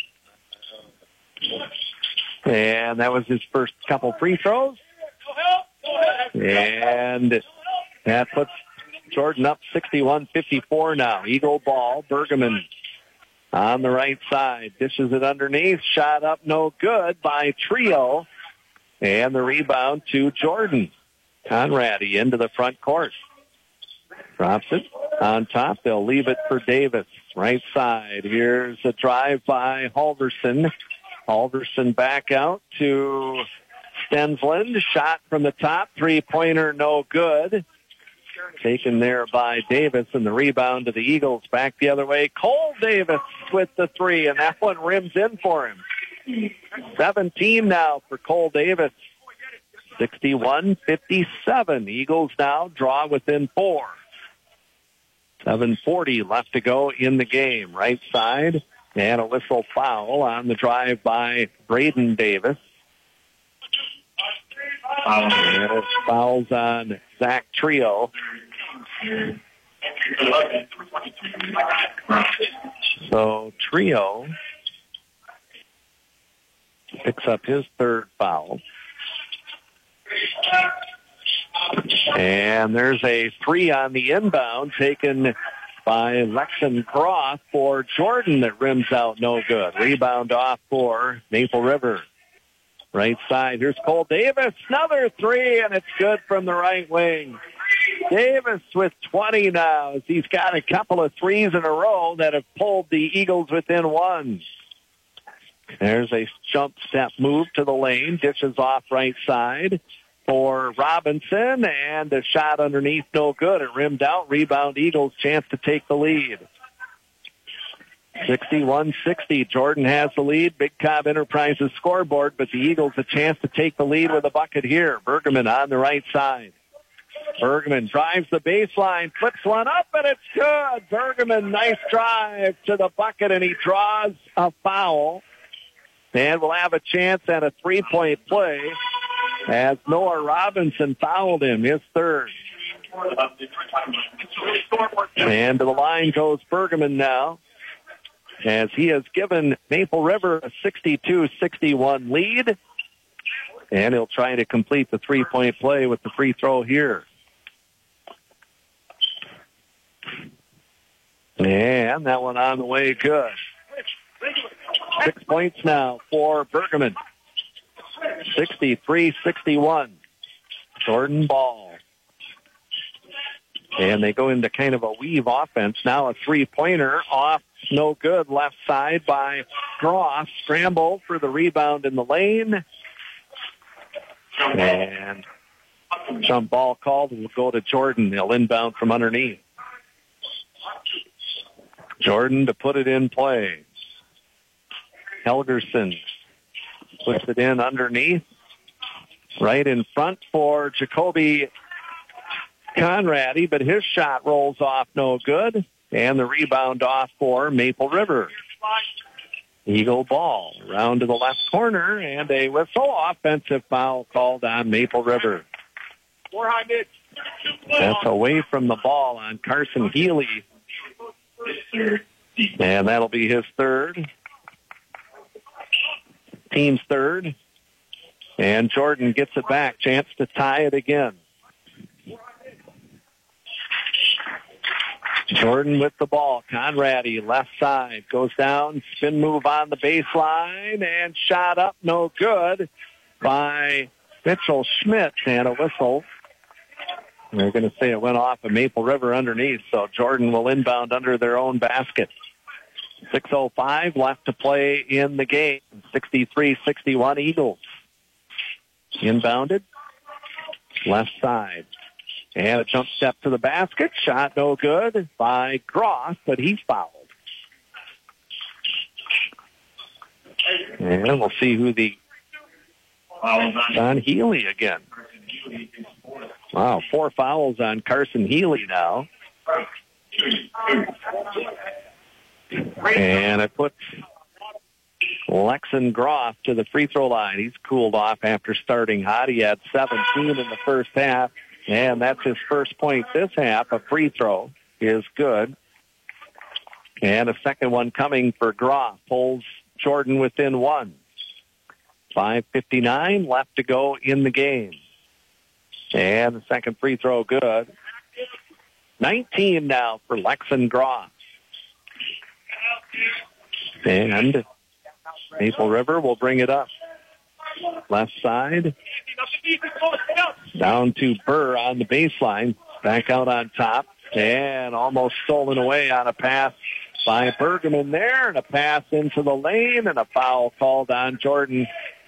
And that was his first couple free throws. And that puts Jordan up sixty-one fifty-four now. Eagle ball. Bergman on the right side. Dishes it underneath. Shot up no good by Trio. And the rebound to Jordan. Conradi into the front court. Drops it on top. They'll leave it for Davis. Right side. Here's a drive by Halverson. Halverson back out to Stensland. Shot from the top. Three-pointer no good. Taken there by Davis, and the rebound to the Eagles. Back the other way. Cole Davis with the three, and that one rims in for him. seventeen now for Cole Davis. sixty-one fifty-seven. Eagles now draw within four. seven forty left to go in the game. Right side, and a whistle foul on the drive by Braden Davis. And it fouls on Zach Trio. So Trio picks up his third foul. And there's a three on the inbound taken by Lexon Croft for Jordan that rims out no good. Rebound off for Maple River. Right side, here's Cole Davis, another three, and it's good from the right wing. Davis with twenty now, as he's got a couple of threes in a row that have pulled the Eagles within one. There's a jump step move to the lane, dishes off right side for Robinson, and a shot underneath, no good. It rimmed out, rebound Eagles, chance to take the lead. sixty-one sixty. Jordan has the lead. Big Cobb Enterprises scoreboard, but the Eagles a chance to take the lead with a bucket here. Bergman on the right side. Bergman drives the baseline, flips one up, and it's good. Bergman, nice drive to the bucket, and he draws a foul. And we'll have a chance at a three-point play as Noah Robinson fouled him, his third. And to the line goes Bergman now, as he has given Maple River a sixty-two sixty-one lead. And he'll try to complete the three-point play with the free throw here. And that one on the way good. Six points now for Bergman. sixty-three sixty-one. Jordan ball. And they go into kind of a weave offense. Now a three-pointer off, no good. Left side by Groff. Scramble for the rebound in the lane. And jump ball called will go to Jordan. They'll inbound from underneath. Jordan to put it in play. Helgerson puts it in underneath. Right in front for Jacoby Conradi, but his shot rolls off no good. And the rebound off for Maple River. Eagle ball round to the left corner, and a whistle. Offensive foul called on Maple River. That's away from the ball on Carson Healy. And that'll be his third. Team's third. And Jordan gets it back. Chance to tie it again. Jordan with the ball. Conradi, left side, goes down, spin move on the baseline, and shot up, no good by Mitchell Schmidt, and a whistle. They're going to say it went off of Maple River underneath, so Jordan will inbound under their own basket. six oh five left to play in the game. sixty-three sixty-one Eagles. Inbounded, left side. And a jump step to the basket. Shot no good by Groff, but he's fouled. And we'll see who the... on Healy again. Wow, four fouls on Carson Healy now. And it puts Lexon Groff to the free throw line. He's cooled off after starting hot. He had seventeen in the first half. And that's his first point this half. A free throw is good. And a second one coming for Groff. Pulls Jordan within one. five fifty-nine left to go in the game. And the second free throw good. nineteen now for Lexon Groff. And Maple River will bring it up. Left side. Down to Burr on the baseline. Back out on top. And almost stolen away on a pass by Bergman there. And a pass into the lane. And a foul called on Jordan.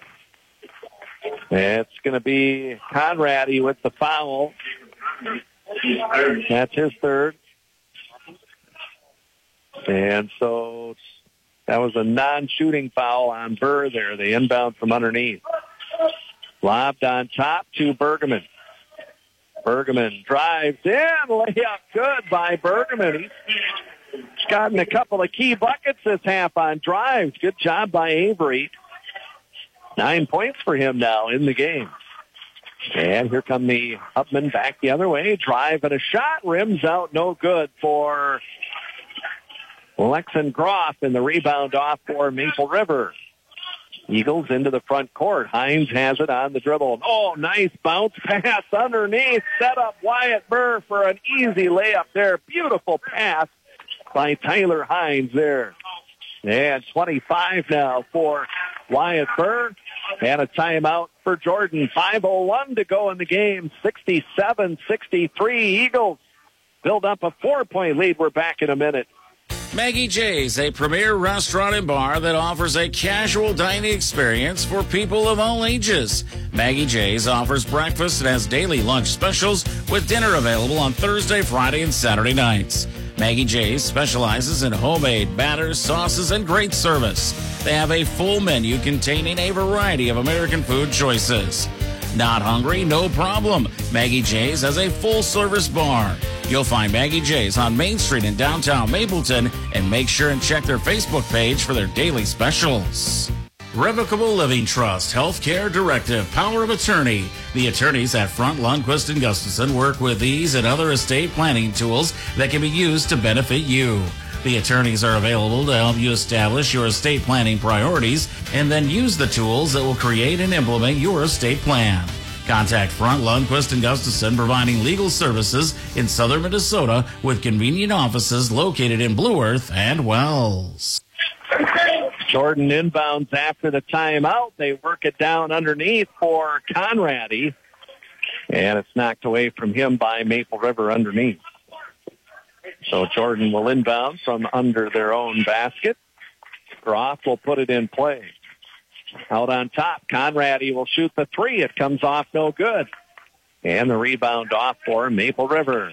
It's going to be Conradi with the foul. That's his third. And so that was a non-shooting foul on Burr there. They inbound from underneath. Lobbed on top to Bergman. Bergman drives in. Layup good by Bergman. He's gotten a couple of key buckets this half on drives. Good job by Avery. Nine points for him now in the game. And here come the Upman back the other way. Drive and a shot. Rims out. No good for Lexon Groff, and the rebound off for Maple River. Eagles into the front court. Hines has it on the dribble. Oh, nice bounce pass underneath. Set up Wyatt Burr for an easy layup there. Beautiful pass by Tyler Hines there. And twenty-five now for Wyatt Burr. And a timeout for Jordan. five oh one to go in the game. sixty-seven sixty-three Eagles build up a four-point lead. We're back in a minute. Maggie J's, a premier restaurant and bar that offers a casual dining experience for people of all ages. Maggie J's offers breakfast and has daily lunch specials with dinner available on Thursday, Friday, and Saturday nights. Maggie J's specializes in homemade batters, sauces, and great service. They have a full menu containing a variety of American food choices. Not hungry? No problem. Maggie J's has a full-service bar. You'll find Maggie J's on Main Street in downtown Mapleton, and make sure and check their Facebook page for their daily specials. Revocable Living Trust, Healthcare Directive, Power of Attorney. The attorneys at Front, Lundquist, and Gustafson work with these and other estate planning tools that can be used to benefit you. The attorneys are available to help you establish your estate planning priorities and then use the tools that will create and implement your estate plan. Contact Front, Lundquist, and Gustafson, providing legal services in southern Minnesota with convenient offices located in Blue Earth and Wells. Jordan inbounds after the timeout. They work it down underneath for Conrady. And it's knocked away from him by Maple River underneath. So Jordan will inbound from under their own basket. Groff will put it in play. Out on top, Conrady will shoot the three. It comes off no good. And the rebound off for Maple River.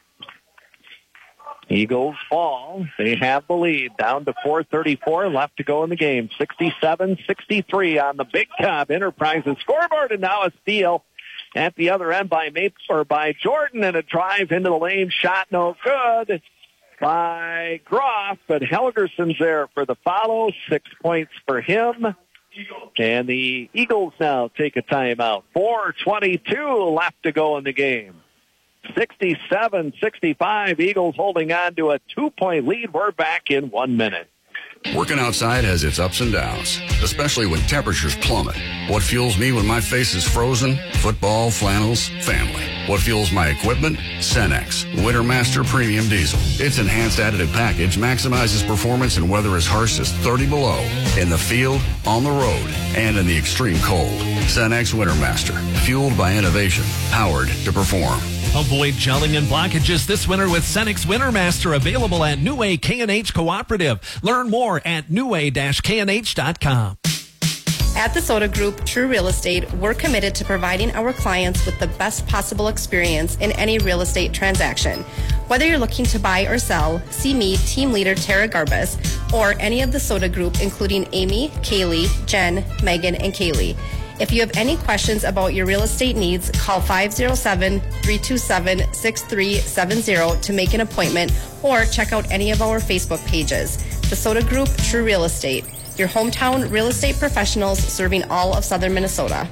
Eagles fall. They have the lead down to four thirty-four left to go in the game. sixty-seven sixty-three on the Big Cobb Enterprises scoreboard. And now a steal at the other end by Maple or by Jordan, and a drive into the lane. Shot no good by Groff, but Helgerson's there for the follow. Six points for him. And the Eagles now take a timeout. four twenty-two left to go in the game. sixty-seven sixty-five, Eagles holding on to a two-point lead. We're back in one minute. Working outside has its ups and downs, especially when temperatures plummet. What fuels me when my face is frozen? Football, flannels, family. What fuels my equipment? Cenex, Wintermaster Premium Diesel. Its enhanced additive package maximizes performance in weather as harsh as thirty below, in the field, on the road, and in the extreme cold. Cenex Wintermaster, fueled by innovation, powered to perform. Avoid gelling and blockages this winter with Cenex Wintermaster, available at New Way K and H Cooperative. Learn more at new way dash k and h dot com. At the Soda Group, True Real Estate, we're committed to providing our clients with the best possible experience in any real estate transaction. Whether you're looking to buy or sell, see me, team leader Tara Garbus, or any of the Soda Group, including Amy, Kaylee, Jen, Megan, and Kaylee. If you have any questions about your real estate needs, call five oh seven, three two seven, six three seven zero to make an appointment, or check out any of our Facebook pages. The Soda Group, True Real Estate, your hometown real estate professionals serving all of southern Minnesota.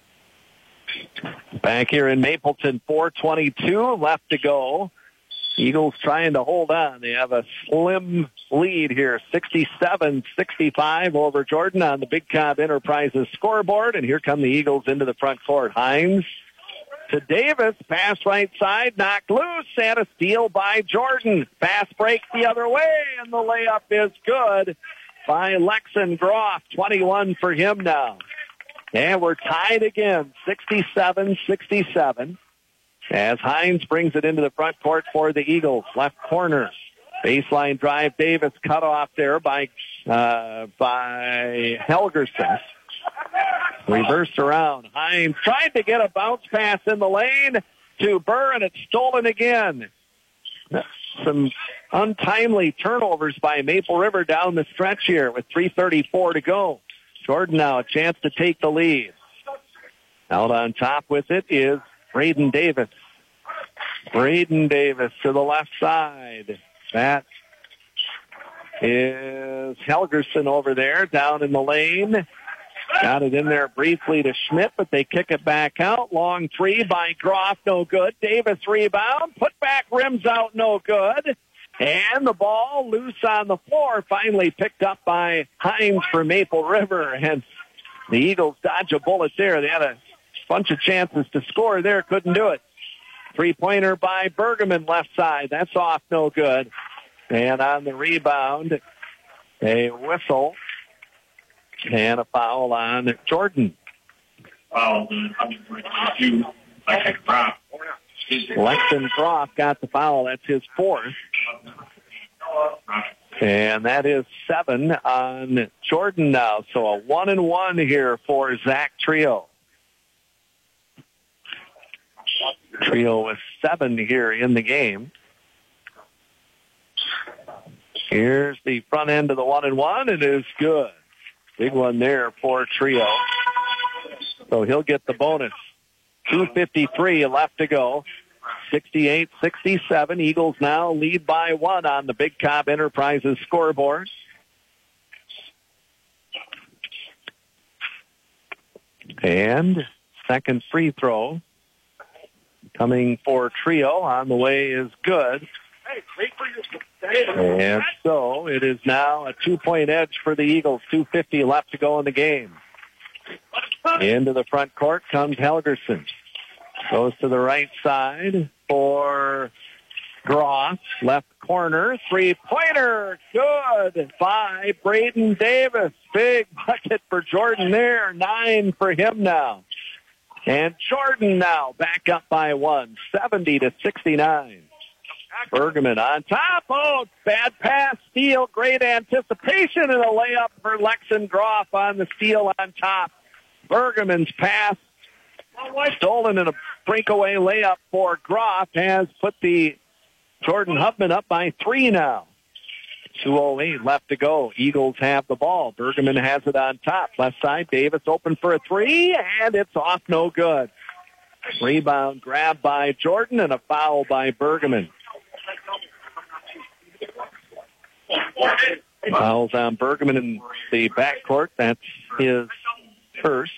Back here in Mapleton, four twenty-two left to go. Eagles trying to hold on. They have a slim lead here, sixty-seven sixty-five over Jordan on the Big Cobb Enterprises scoreboard. And here come the Eagles into the front court. Hines to Davis, pass right side, knocked loose, and a steal by Jordan. Fast break the other way, and the layup is good by Lexan Groff. twenty-one for him now. And we're tied again, sixty-seven sixty-seven. As Hines brings it into the front court for the Eagles. Left corner. Baseline drive. Davis cut off there by uh, by Helgerson. Reversed around. Hines tried to get a bounce pass in the lane to Burr, and it's stolen again. Some untimely turnovers by Maple River down the stretch here with three thirty-four to go. Jordan now a chance to take the lead. Out on top with it is Braden Davis. Braden Davis to the left side. That is Helgerson over there down in the lane. Got it in there briefly to Schmidt, but they kick it back out. Long three by Groff, no good. Davis rebound. Put back rims out, no good. And the ball loose on the floor, finally picked up by Hines for Maple River. And the Eagles dodge a bullet there. They had a bunch of chances to score there, couldn't do it. Three-pointer by Bergman left side. That's off, no good. And on the rebound, a whistle and a foul on Jordan. Lexan Groff got the foul. That's his fourth. And that is seven on Jordan now. So a one and one here for Zach Trio. Trio with seven here in the game. Here's the front end of the one and one. It is good. Big one there for Trio. So he'll get the bonus. two fifty-three left to go. sixty-eight sixty-seven. Eagles now lead by one on the Big Cobb Enterprises scoreboard. And second free throw coming for Trio on the way is good. And so it is now a two-point edge for the Eagles. two fifty left to go in the game. Into the front court comes Helgerson. Goes to the right side for Groff, left corner, three-pointer, good by Braden Davis. Big bucket for Jordan there, nine for him now. And Jordan now back up by one, seventy to sixty-nine. Bergman on top. Oh, bad pass, steal, great anticipation, and a layup for Lexan Groff on the steal on top. Bergman's pass, stolen in a breakaway layup for Groff, has put the Jordan Hubman up by three now. two oh eight left to go. Eagles have the ball. Bergman has it on top. Left side, Davis open for a three, and it's off no good. Rebound grab by Jordan and a foul by Bergman. Fouls on Bergman in the backcourt. That's his first.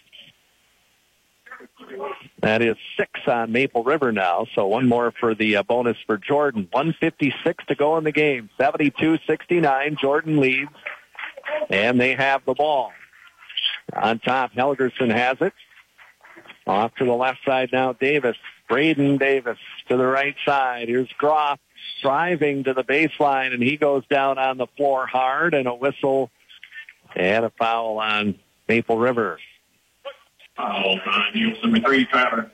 That is six on Maple River now, so one more for the uh, bonus for Jordan. one fifty-six to go in the game. seventy-two sixty-nine. Jordan leads, and they have the ball. On top, Helgerson has it. Off to the left side now, Davis. Braden Davis to the right side. Here's Groff driving to the baseline, and he goes down on the floor hard, and a whistle and a foul on Maple River. Number three, Tyler.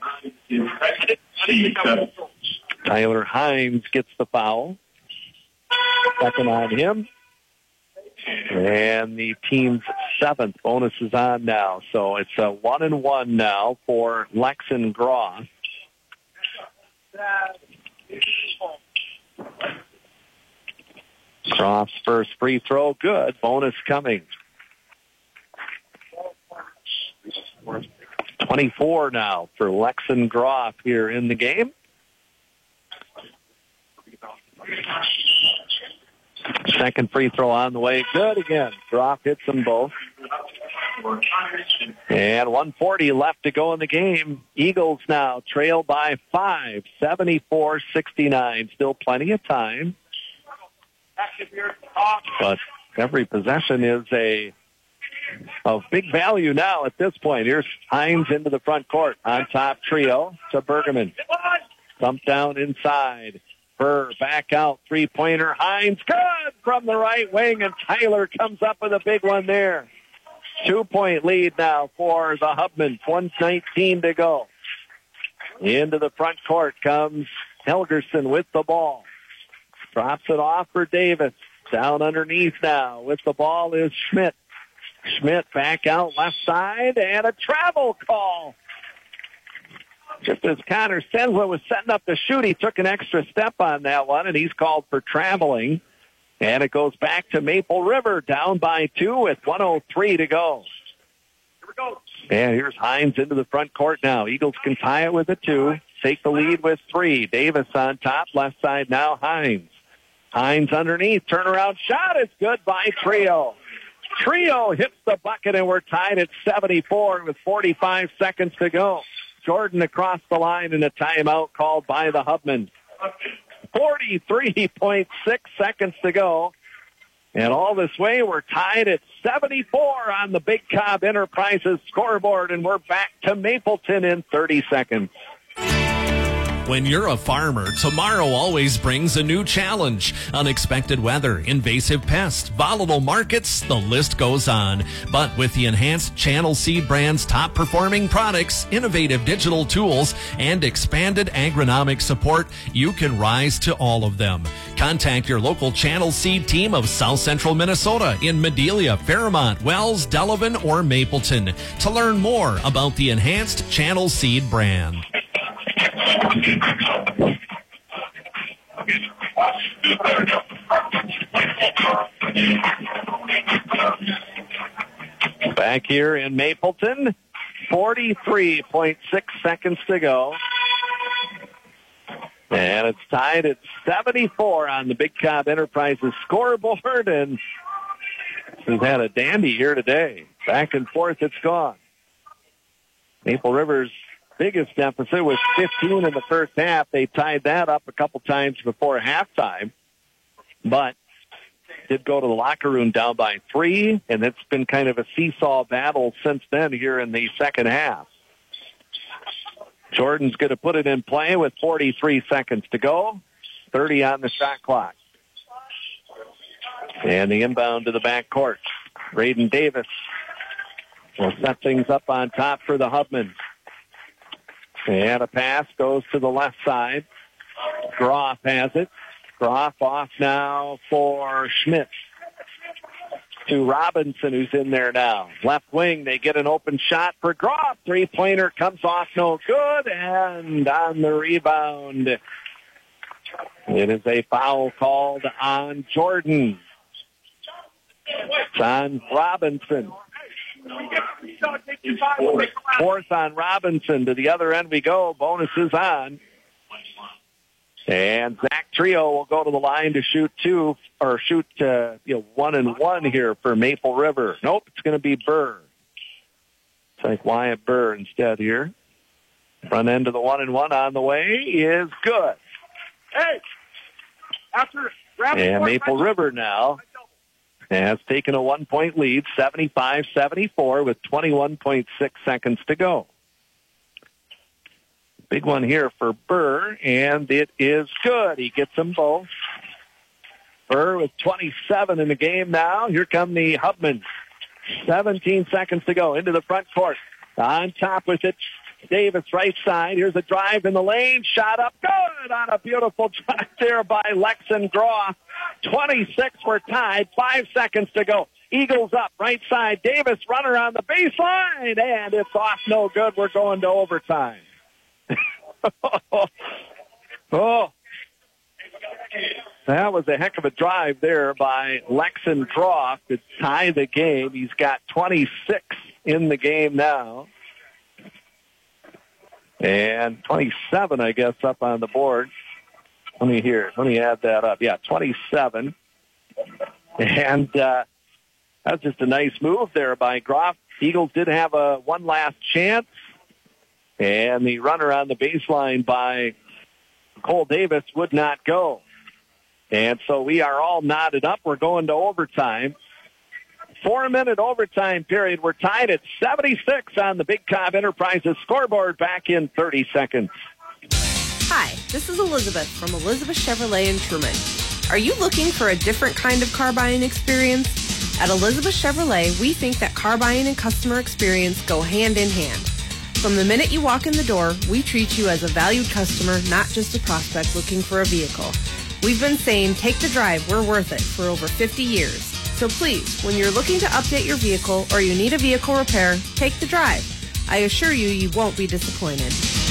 Tyler Hines gets the foul. Second on him. And the team's seventh bonus is on now. So it's a one and one now for Lexan Groff. Groff's first free throw, good. Bonus coming. twenty-four now for Lexan Groff here in the game. Second free throw on the way. Good again. Groff hits them both. And one forty left to go in the game. Eagles now trail by five, seventy-four sixty-nine. Still plenty of time. But every possession is a of big value now at this point. Here's Hines into the front court. On top, Trio to Bergman. Thump down inside. Burr back out. Three-pointer. Hines good from the right wing, and Tyler comes up with a big one there. Two-point lead now for the Hubmans. one nineteen to go. Into the front court comes Helgerson with the ball. Drops it off for Davis. Down underneath now with the ball is Schmidt. Schmidt back out left side, and a travel call. Just as Connor Sensler was setting up the shoot, he took an extra step on that one, and he's called for traveling. And it goes back to Maple River, down by two with one oh three to go. Here we go. And here's Hines into the front court now. Eagles can tie it with a two, take the lead with three. Davis on top, left side now, Hines. Hines underneath, turnaround shot is good by Trio. Trio hits the bucket, and we're tied at seventy-four with forty-five seconds to go. Jordan across the line in a timeout called by the Hubmans. forty-three point six seconds to go. And all this way, we're tied at seventy-four on the Big Cobb Enterprises scoreboard, and we're back to Mapleton in thirty seconds. When you're a farmer, tomorrow always brings a new challenge. Unexpected weather, invasive pests, volatile markets, the list goes on. But with the enhanced Channel Seed brand's top performing products, innovative digital tools, and expanded agronomic support, you can rise to all of them. Contact your local Channel Seed team of South Central Minnesota in Medelia, Fairmont, Wells, Delavan, or Mapleton to learn more about the enhanced Channel Seed brand. Back here in Mapleton, forty-three point six seconds to go. And it's tied at seventy-four on the Big Cobb Enterprises scoreboard, and we've had a dandy here today. Back and forth it's gone. Maple River's biggest deficit was fifteen in the first half. They tied that up a couple times before halftime, but did go to the locker room down by three, and it's been kind of a seesaw battle since then here in the second half. Jordan's going to put it in play with forty-three seconds to go. thirty on the shot clock. And the inbound to the back court. Braden Davis will set things up on top for the Hubman. And a pass goes to the left side. Groff has it. Groff off now for Schmidt. To Robinson, who's in there now. Left wing, they get an open shot for Groff. Three-pointer comes off no good. And on the rebound, it is a foul called on Jordan. It's on Robinson. Fourth on Robinson. To the other end we go. Bonus is on. And Zach Trio will go to the line to shoot two, or shoot uh, you know, one and one here for Maple River. Nope, it's going to be Burr. It's like Wyatt Burr instead here. Front end of the one and one on the way is good. Hey, after and Maple River now has taken a one-point lead, seventy-five seventy-four, with twenty-one point six seconds to go. Big one here for Burr, and it is good. He gets them both. Burr with twenty-seven in the game now. Here come the Hubman. seventeen seconds to go into the front court. On top with it, Davis right side. Here's a drive in the lane. Shot up good on a beautiful drive there by Lexon Groff. twenty-six were tied. Five seconds to go. Eagles up right side. Davis runner on the baseline, and it's off no good. We're going to overtime. Oh, that was a heck of a drive there by Lexon Groff to tie the game. He's got twenty-six in the game now. And twenty-seven, I guess, up on the board. Let me hear. Let me add that up. Yeah, twenty-seven. And uh, that's just a nice move there by Groff. Eagles did have a one last chance. And the runner on the baseline by Cole Davis would not go. And so we are all knotted up. We're going to overtime. Four-minute overtime period. We're tied at seventy-six on the Big Cobb Enterprises scoreboard. Back in thirty seconds. Hi, this is Elizabeth from Elizabeth Chevrolet in Truman. Are you looking for a different kind of car buying experience? At Elizabeth Chevrolet, we think that car buying and customer experience go hand in hand. From the minute you walk in the door, we treat you as a valued customer, not just a prospect looking for a vehicle. We've been saying, take the drive, we're worth it, for over fifty years. So please, when you're looking to update your vehicle or you need a vehicle repair, take the drive. I assure you, you won't be disappointed.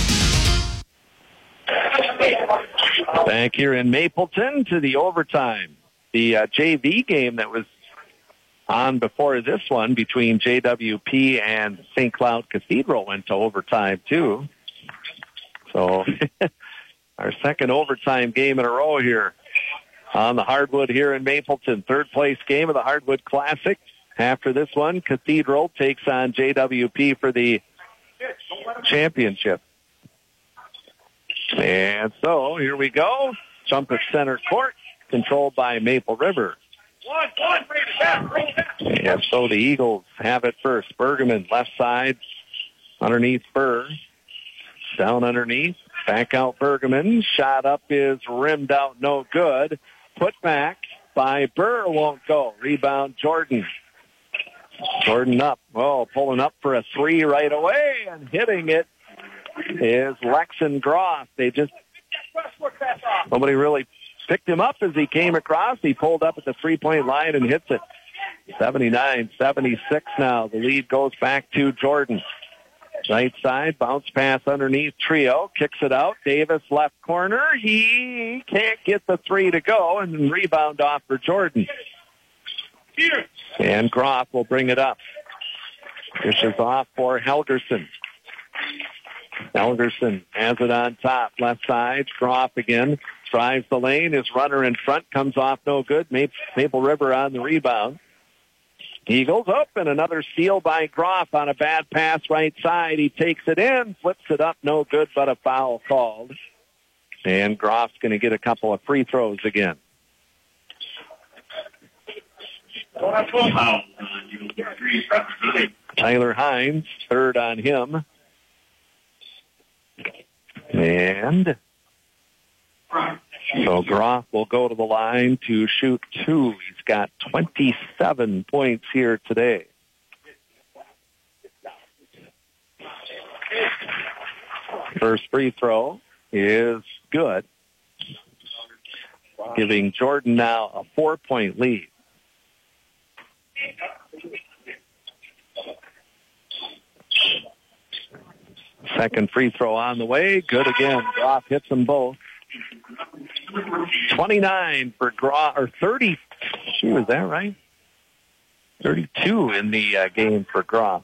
Back here in Mapleton to the overtime. The uh, J V game that was on before this one between J W P and Saint Cloud Cathedral went to overtime too. So our second overtime game in a row here on the hardwood here in Mapleton. Third place game of the Hardwood Classic. After this one, Cathedral takes on J W P for the championship. And so here we go. Jump at center court, controlled by Maple River. One, one, And so the Eagles have it first. Bergman, left side, underneath Burr. Down underneath, back out Bergman. Shot up is rimmed out, no good. Put back by Burr, won't go. Rebound Jordan. Jordan up. Oh, pulling up for a three right away, and hitting it is Lexon Groff. They just, nobody really picked him up as he came across. He pulled up at the three-point line and hits it. seventy-nine seventy-six now. The lead goes back to Jordan. Right side, bounce pass underneath Trio. Kicks it out. Davis left corner. He can't get the three to go, and then rebound off for Jordan. And Groff will bring it up. Dishes off for Helgerson. Helgerson has it on top. Left side, Groff again. Drives the lane. His runner in front comes off no good. Maple River on the rebound. Eagles up, and another steal by Groff on a bad pass right side. He takes it in, flips it up, no good, but a foul called. And Groff's going to get a couple of free throws again. Tyler Hines, third on him. So Groff will go to the line to shoot two. He's got twenty-seven points here today. First free throw is good, giving Jordan now a four-point lead. Second free throw on the way. Good again. Groff hits them both. twenty-nine for Groff, or thirty. Shoot, is that right? thirty-two in the uh, game for Groff.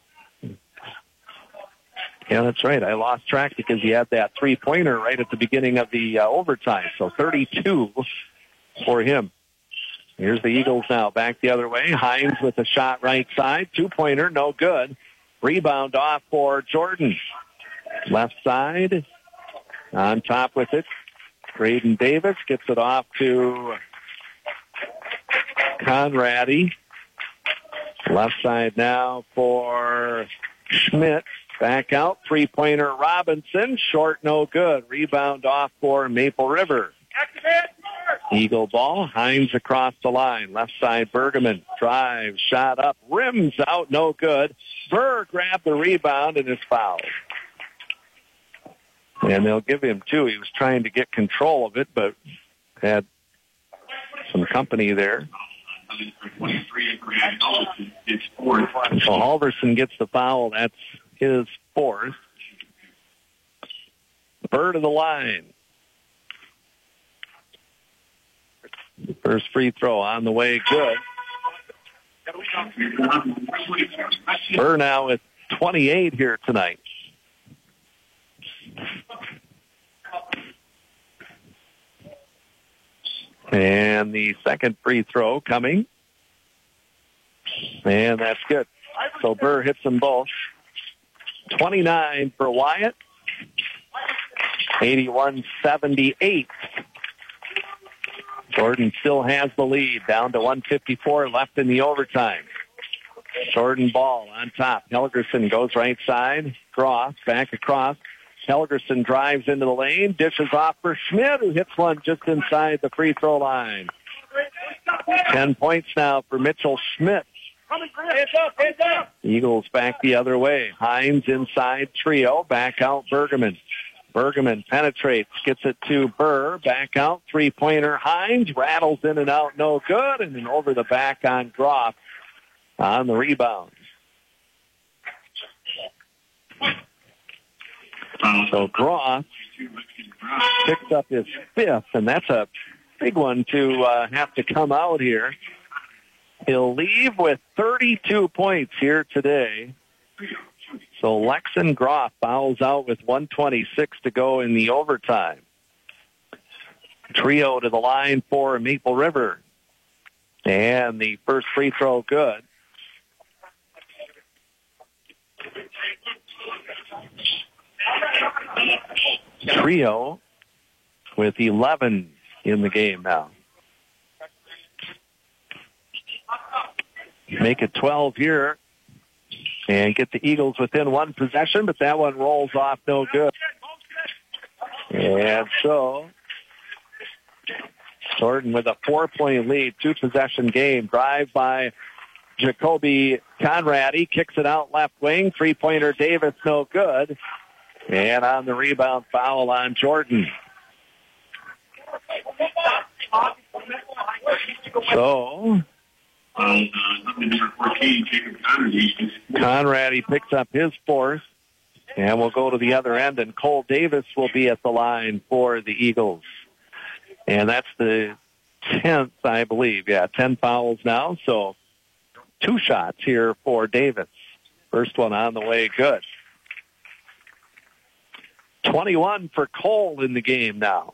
Yeah, that's right. I lost track because he had that three-pointer right at the beginning of the uh, overtime. So thirty-two for him. Here's the Eagles now back the other way. Hines with a shot right side. Two-pointer, no good. Rebound off for Jordan. Left side. On top with it. Graydon Davis gets it off to Conradi. Left side now for Schmidt. Back out. Three-pointer Robinson. Short, no good. Rebound off for Maple River. Eagle ball. Hines across the line. Left side Bergman. Drive. Shot up. Rims out. No good. Burr grabbed the rebound and is fouled. And they'll give him two. He was trying to get control of it, but had some company there. So Halverson gets the foul. That's his fourth. Burr to the line. First free throw on the way, good. Burr now with twenty-eight here tonight. And the second free throw coming. And that's good. So Burr hits them both. twenty-nine for Wyatt. eighty-one seventy-eight. Jordan still has the lead, down to one fifty-four left in the overtime. Jordan ball on top. Helgerson goes right side. Cross, back across. Helgerson drives into the lane, dishes off for Schmidt, who hits one just inside the free throw line. Ten points now for Mitchell Schmidt. Eagles back the other way. Hines inside trio, back out Bergman. Bergman penetrates, gets it to Burr, back out, three-pointer. Hines rattles in and out, no good, and then over the back on Groff on the rebound. So Groff picked up his fifth, and that's a big one to uh, have to come out here. He'll leave with thirty-two points here today. So Lexon Groff fouls out with one twenty-six to go in the overtime. Trio to the line for Maple River. And the first free throw good. Trio with eleven in the game now. Make it twelve here and get the Eagles within one possession, but that one rolls off no good. And so Jordan with a four-point lead, two-possession game. Drive by Jacoby Conradi, kicks it out left wing. Three-pointer Davis, no good. And on the rebound, foul on Jordan. So Conradi picks up his fourth, and we'll go to the other end, and Cole Davis will be at the line for the Eagles. And that's the tenth, I believe. Yeah, ten fouls now, so two shots here for Davis. First one on the way, good. twenty-one for Cole in the game now.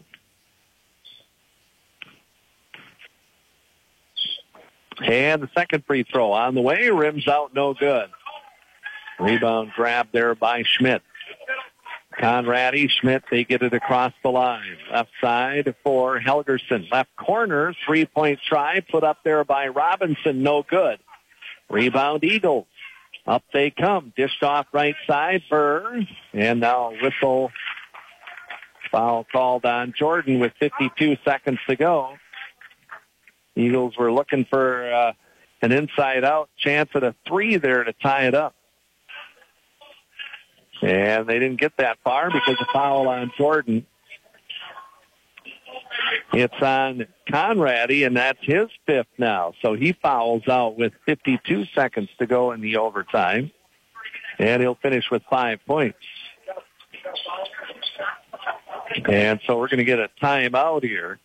And the second free throw on the way, rims out, no good. Rebound grab there by Schmidt. Conradi, Schmidt, they get it across the line. Left side for Helgerson. Left corner, three-point try, put up there by Robinson, no good. Rebound Eagles. Up they come. Dished off right side, Burr. And now whistle Foul called on Jordan with fifty-two seconds to go. Eagles were looking for uh, an inside-out chance at a three there to tie it up. And they didn't get that far because of foul on Jordan. It's on Conrady, and that's his fifth now. So he fouls out with fifty-two seconds to go in the overtime. And he'll finish with five points. And so we're going to get a timeout here.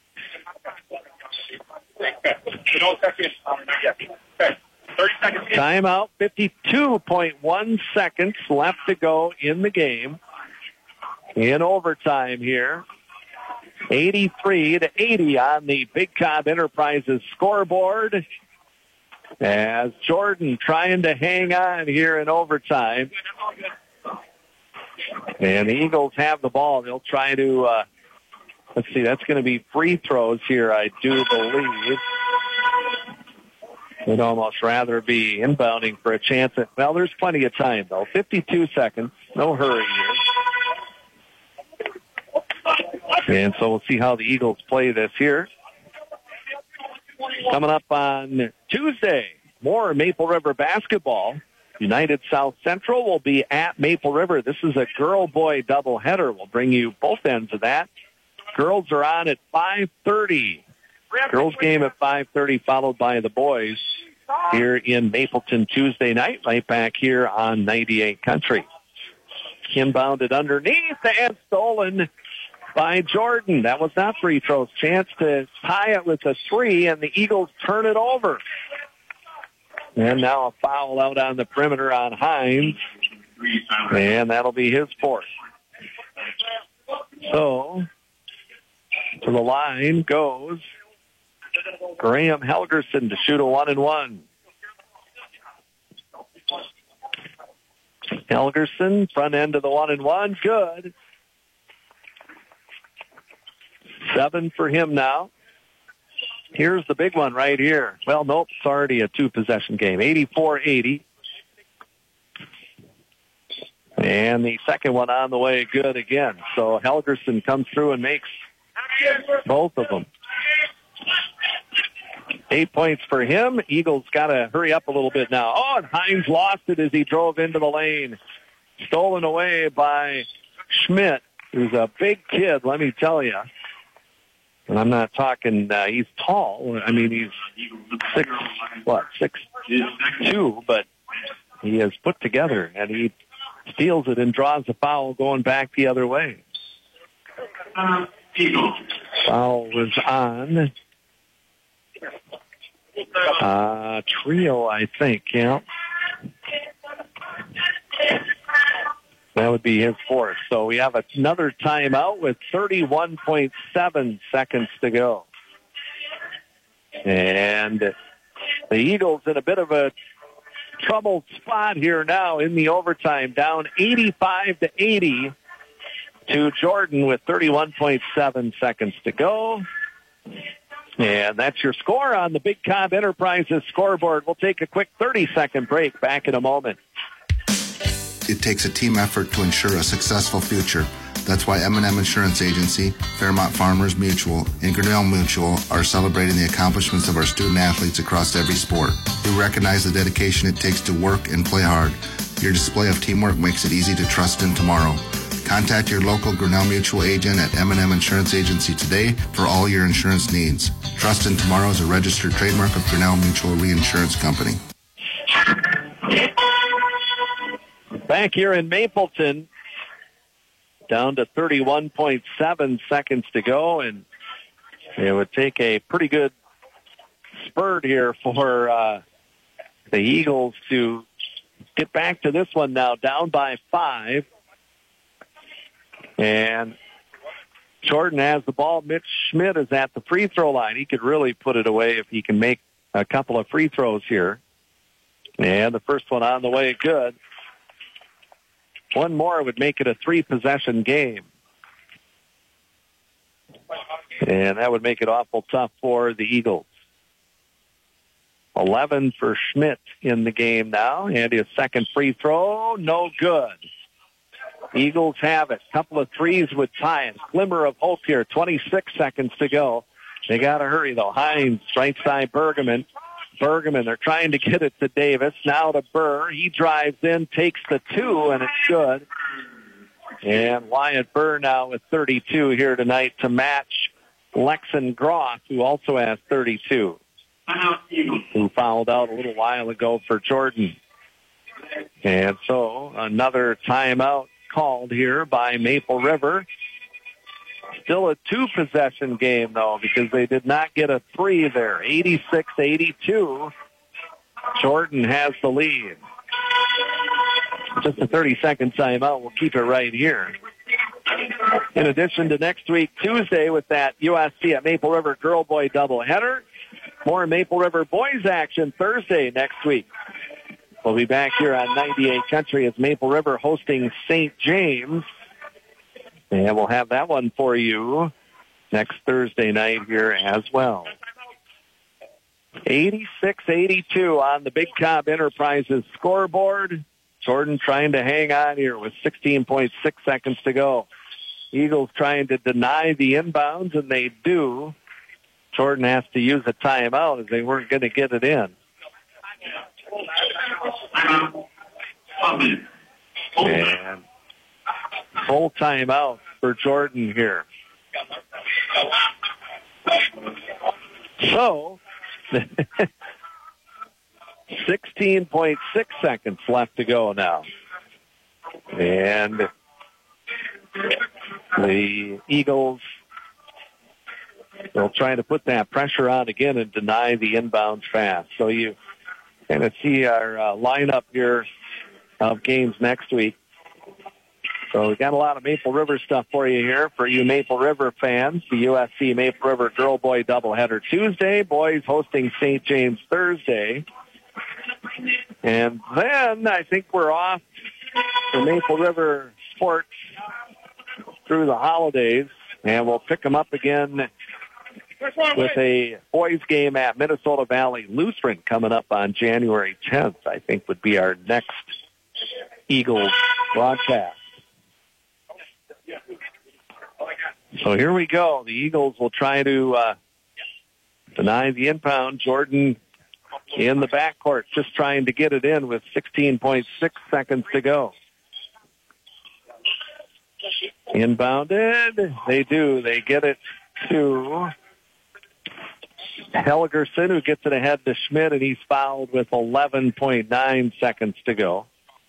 Timeout, fifty-two point one seconds left to go in the game. In overtime here. eighty-three to eighty on the Big Cobb Enterprises scoreboard. As Jordan trying to hang on here in overtime. And the Eagles have the ball. They'll try to, uh, let's see, that's going to be free throws here, I do believe. Would almost rather be inbounding for a chance at, well, there's plenty of time, though. fifty-two seconds. No hurry here. And so we'll see how the Eagles play this here. Coming up on Tuesday, more Maple River basketball. United South Central will be at Maple River. This is a girl-boy doubleheader. We'll bring you both ends of that. Girls are on at five thirty. Girls game at five thirty, followed by the boys here in Mapleton Tuesday night, right back here on ninety-eight Country. Inbounded underneath and stolen by Jordan. That was not free throws. Chance to tie it with a three, and the Eagles turn it over. And now a foul out on the perimeter on Hines. And that'll be his fourth. So, to the line goes Graham Helgerson to shoot a one and one. Helgerson, front end of the one and one, good. Seven for him now. Here's the big one right here. Well, nope, it's already a two-possession game. eighty-four eighty. And the second one on the way, good again. So Helgerson comes through and makes both of them. Eight points for him. Eagles got to hurry up a little bit now. Oh, and Hines lost it as he drove into the lane. Stolen away by Schmidt, who's a big kid, let me tell you. And I'm not talking, uh, he's tall. I mean, he's six, what, six, two, but he is put together, and he steals it and draws the foul going back the other way. Foul was on uh, Trio, I think, yeah. That would be his fourth. So we have another timeout with thirty-one point seven seconds to go. And the Eagles in a bit of a troubled spot here now in the overtime, down eighty-five to eighty to Jordan with thirty-one point seven seconds to go. And that's your score on the Big Cobb Enterprises scoreboard. We'll take a quick thirty-second break. Back in a moment. It takes a team effort to ensure a successful future. That's why M and M Insurance Agency, Fairmont Farmers Mutual, and Grinnell Mutual are celebrating the accomplishments of our student athletes across every sport. We recognize the dedication it takes to work and play hard. Your display of teamwork makes it easy to trust in tomorrow. Contact your local Grinnell Mutual agent at M and M Insurance Agency today for all your insurance needs. Trust in Tomorrow is a registered trademark of Grinnell Mutual Reinsurance Company. Back here in Mapleton, down to thirty-one point seven seconds to go, and it would take a pretty good spurt here for uh, the Eagles to get back to this one now, down by five. And Jordan has the ball. Mitch Schmidt is at the free throw line. He could really put it away if he can make a couple of free throws here. And the first one on the way, good. One more would make it a three-possession game. And that would make it awful tough for the Eagles. eleven for Schmidt in the game now. And his second free throw, no good. Eagles have it. Couple of threes would tie it. Glimmer of hope here. twenty-six seconds to go. They got to hurry, though. Hines, right side, Bergman. Bergman, they're trying to get it to Davis. Now to Burr. He drives in, takes the two, and it's good. And Wyatt Burr now with thirty-two here tonight to match Lexan Groff, who also has thirty-two, who fouled out a little while ago for Jordan. And so another timeout called here by Maple River. Still a two-possession game, though, because they did not get a three there. eighty-six eighty-two. Jordan has the lead. Just a thirty-second timeout. We'll keep it right here. In addition to next week, Tuesday, with that U S C at Maple River girl-boy doubleheader. More Maple River boys action Thursday next week. We'll be back here on ninety-eight Country as Maple River hosting Saint James. And we'll have that one for you next Thursday night here as well. eighty-six eighty-two on the Big Cobb Enterprises scoreboard. Jordan trying to hang on here with sixteen point six seconds to go. Eagles trying to deny the inbounds, and they do. Jordan has to use a timeout as they weren't going to get it in. And full timeout for Jordan here. So, sixteen point six seconds left to go now. And the Eagles will try to put that pressure on again and deny the inbounds pass. So you kind of see our uh, lineup here of games next week. So we've got a lot of Maple River stuff for you here. For you Maple River fans, the U S C Maple River girl-boy doubleheader Tuesday, boys hosting Saint James Thursday. And then I think we're off for Maple River sports through the holidays, and we'll pick them up again with a boys game at Minnesota Valley Lutheran coming up on January tenth, I think would be our next Eagles broadcast. So here we go. The Eagles will try to uh, deny the inbound. Jordan in the backcourt, just trying to get it in with sixteen point six seconds to go. Inbounded. They do. They get it to Helgerson, who gets it ahead to Schmidt, and he's fouled with eleven point nine seconds to go.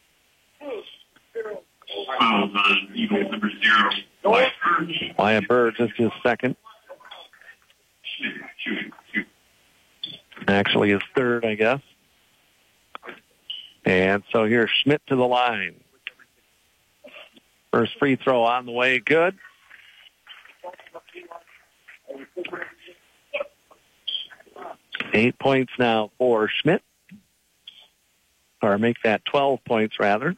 Fouls on Eagles number zero. Wyatt Burr, just his second. Actually, his third, I guess. And so here's Schmidt to the line. First free throw on the way, good. Eight points now for Schmidt. Or make that twelve points, rather.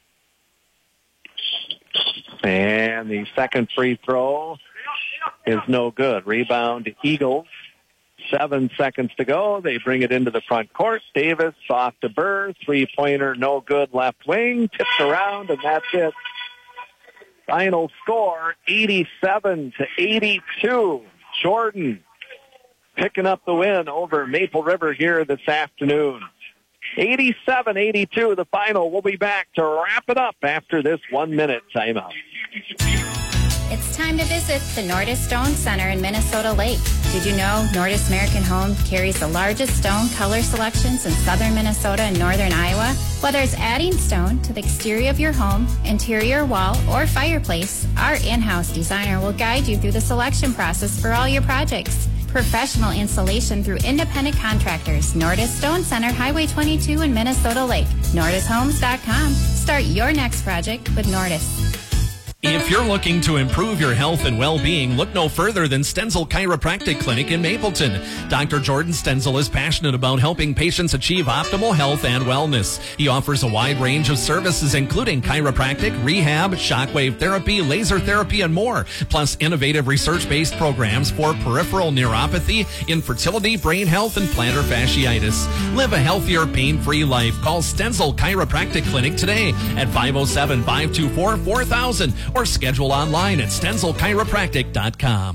And the second free throw is no good. Rebound, Eagles. Seven seconds to go. They bring it into the front court. Davis off to Burr. Three-pointer, no good. Left wing. Tipped around, and that's it. Final score, eighty-seven to eighty-two. Jordan picking up the win over Maple River here this afternoon. eighty-seven eighty-two, the final. We'll be back to wrap it up after this one-minute timeout. It's time to visit the Nordis Stone Center in Minnesota Lake. Did you know Nordis American Home carries the largest stone color selections in southern Minnesota and northern Iowa? Whether it's adding stone to the exterior of your home, interior wall, or fireplace, our in-house designer will guide you through the selection process for all your projects. Professional installation through independent contractors. Nordis Stone Center, Highway twenty-two in Minnesota Lake. Nordis Homes dot com. Start your next project with Nordis. If you're looking to improve your health and well-being, look no further than Stenzel Chiropractic Clinic in Mapleton. Doctor Jordan Stenzel is passionate about helping patients achieve optimal health and wellness. He offers a wide range of services, including chiropractic, rehab, shockwave therapy, laser therapy, and more, plus innovative research-based programs for peripheral neuropathy, infertility, brain health, and plantar fasciitis. Live a healthier, pain-free life. Call Stenzel Chiropractic Clinic today at five oh seven, five two four, four thousand or schedule online at stenzel chiropractic dot com.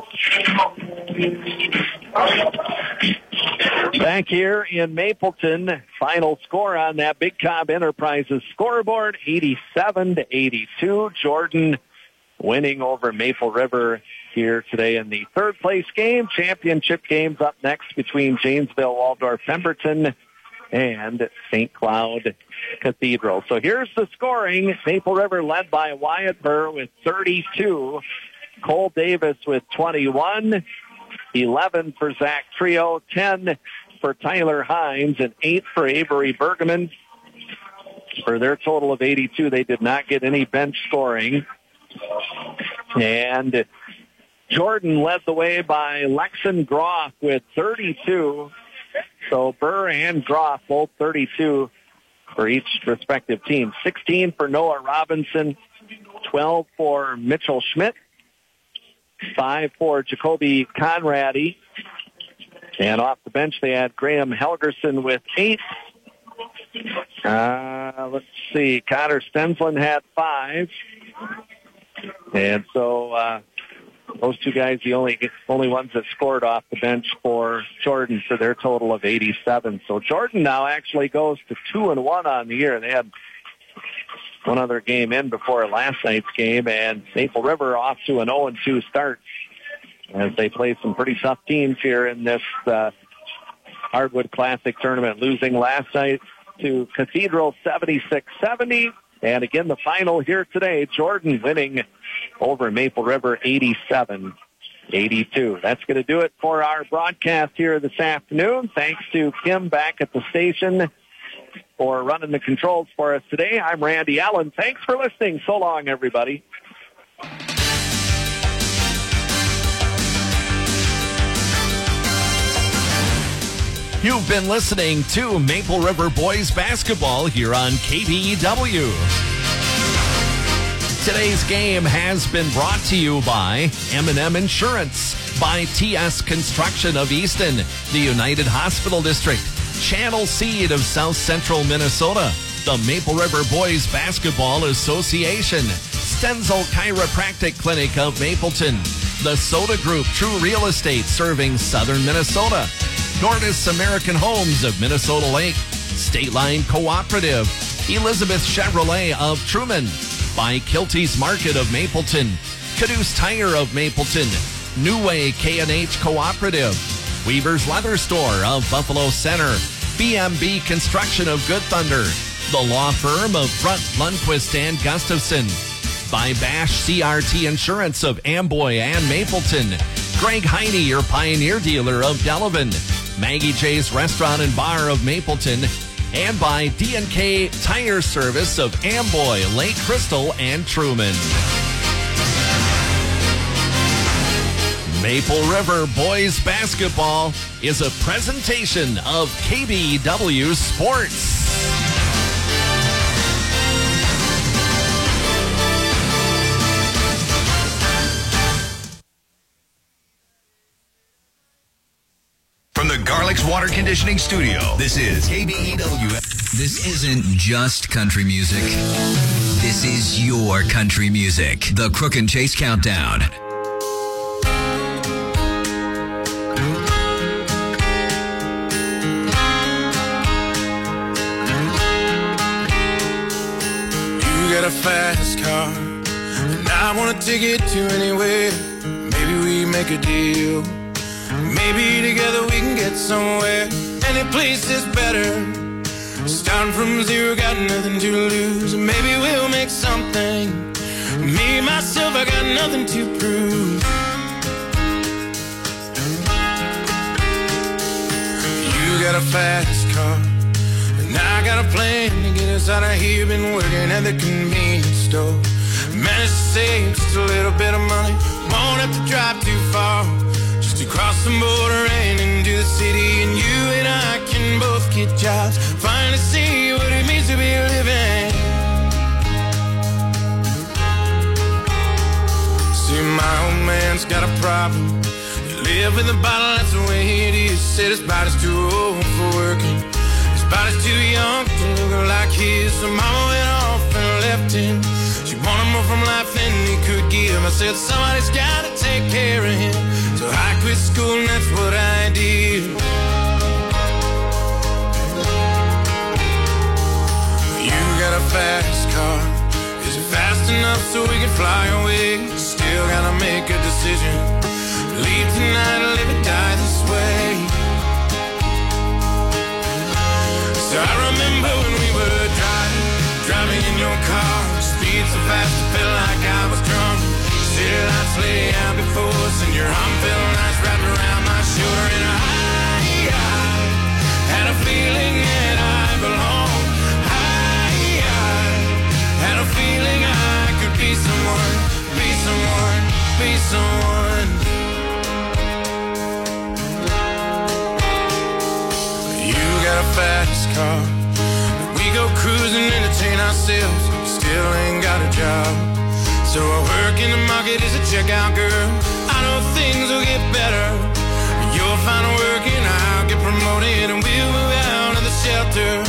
Back here in Mapleton, final score on that Big Cobb Enterprises scoreboard, eighty-seven to eighty-two. Jordan winning over Maple River here today in the third place game. Championship games up next between Janesville, Waldorf, Pemberton, and Saint Cloud Cathedral. So here's the scoring. Maple River led by Wyatt Burr with thirty-two. Cole Davis with twenty-one. eleven for Zach Trio. ten for Tyler Hines. And eight for Avery Bergman. For their total of eighty-two, they did not get any bench scoring. And Jordan led the way by Lexon Groff with thirty-two. So Burr and Groff, both thirty-two for each respective team. sixteen for Noah Robinson, twelve for Mitchell Schmidt, five for Jacoby Conradi. And off the bench, they had Graham Helgerson with eight. Uh, let's see, Connor Stensland had five. And so uh, those two guys, the only only ones that scored off the bench for Jordan for their total of eighty-seven. So Jordan now actually goes to two and one on the year. They had one other game in before last night's game, and Maple River off to an oh and two start as they play some pretty tough teams here in this uh, Hardwood Classic tournament, losing last night to Cathedral seventy-six seventy. And again, the final here today, Jordan winning over Maple River eighty-seven eighty-two. That's going to do it for our broadcast here this afternoon. Thanks to Kim back at the station for running the controls for us today. I'm Randy Allen. Thanks for listening. So long, everybody. You've been listening to Maple River Boys Basketball here on K B E W. Today's game has been brought to you by M and M Insurance, by T S Construction of Easton, the United Hospital District, Channel Seed of South Central Minnesota, the Maple River Boys Basketball Association, Stenzel Chiropractic Clinic of Mapleton, the Soda Group True Real Estate serving southern Minnesota, Nordis American Homes of Minnesota Lake, State Line Cooperative, Elizabeth Chevrolet of Truman, by Kilty's Market of Mapleton, Caduce Tire of Mapleton, New Way K and H Cooperative, Weaver's Leather Store of Buffalo Center, B M B Construction of Good Thunder, the law firm of Front, Lundquist and Gustafson, by Bash C R T Insurance of Amboy and Mapleton, Greg Heine, your Pioneer dealer of Delavan, Maggie J's Restaurant and Bar of Mapleton, and by D and K Tire Service of Amboy, Lake Crystal, and Truman. Maple River Boys Basketball is a presentation of K B E W Sports. From the Garlic's Water Conditioning Studio, this is K B E W. This isn't just country music. This is your country music. The Crook and Chase Countdown. You got a fast car, and I want to take it to anywhere. Maybe we make a deal. Maybe together we can get somewhere. Any place is better. Starting from zero, got nothing to lose. Maybe we'll make something. Me, myself, I got nothing to prove. You got a fast car, and I got a plan to get us out of here. Been working at the convenience store. Managed to save just a little bit of money. Won't have to drive too far, just to cross the border and into the city. And you and I can both get jobs, finally see what it means to be living. See, my old man's got a problem. You live in the bottle, that's the way it is. Said his body's too old for working, his body's too young to look like his. So mama went off and left him. She wanted more from life than he could give. I said somebody's gotta take care of him, so I quit school and that's what I did. You got a fast car, is it fast enough so we can fly away? Still gotta make a decision, leave tonight or live or die this way. So I remember when we were driving, driving in your car, speed so fast it felt like I was drunk. City lights lay out before us and your arm felt nice wrapped around my shoulder. And I, I had a feeling that I belonged. I, I had a feeling I could be someone, be someone, be someone. You got a fast car, we go cruising, entertain ourselves, still ain't got a job. So I work in the market as a checkout girl. I know things will get better, you'll find work and I'll get promoted and we'll move out of the shelter.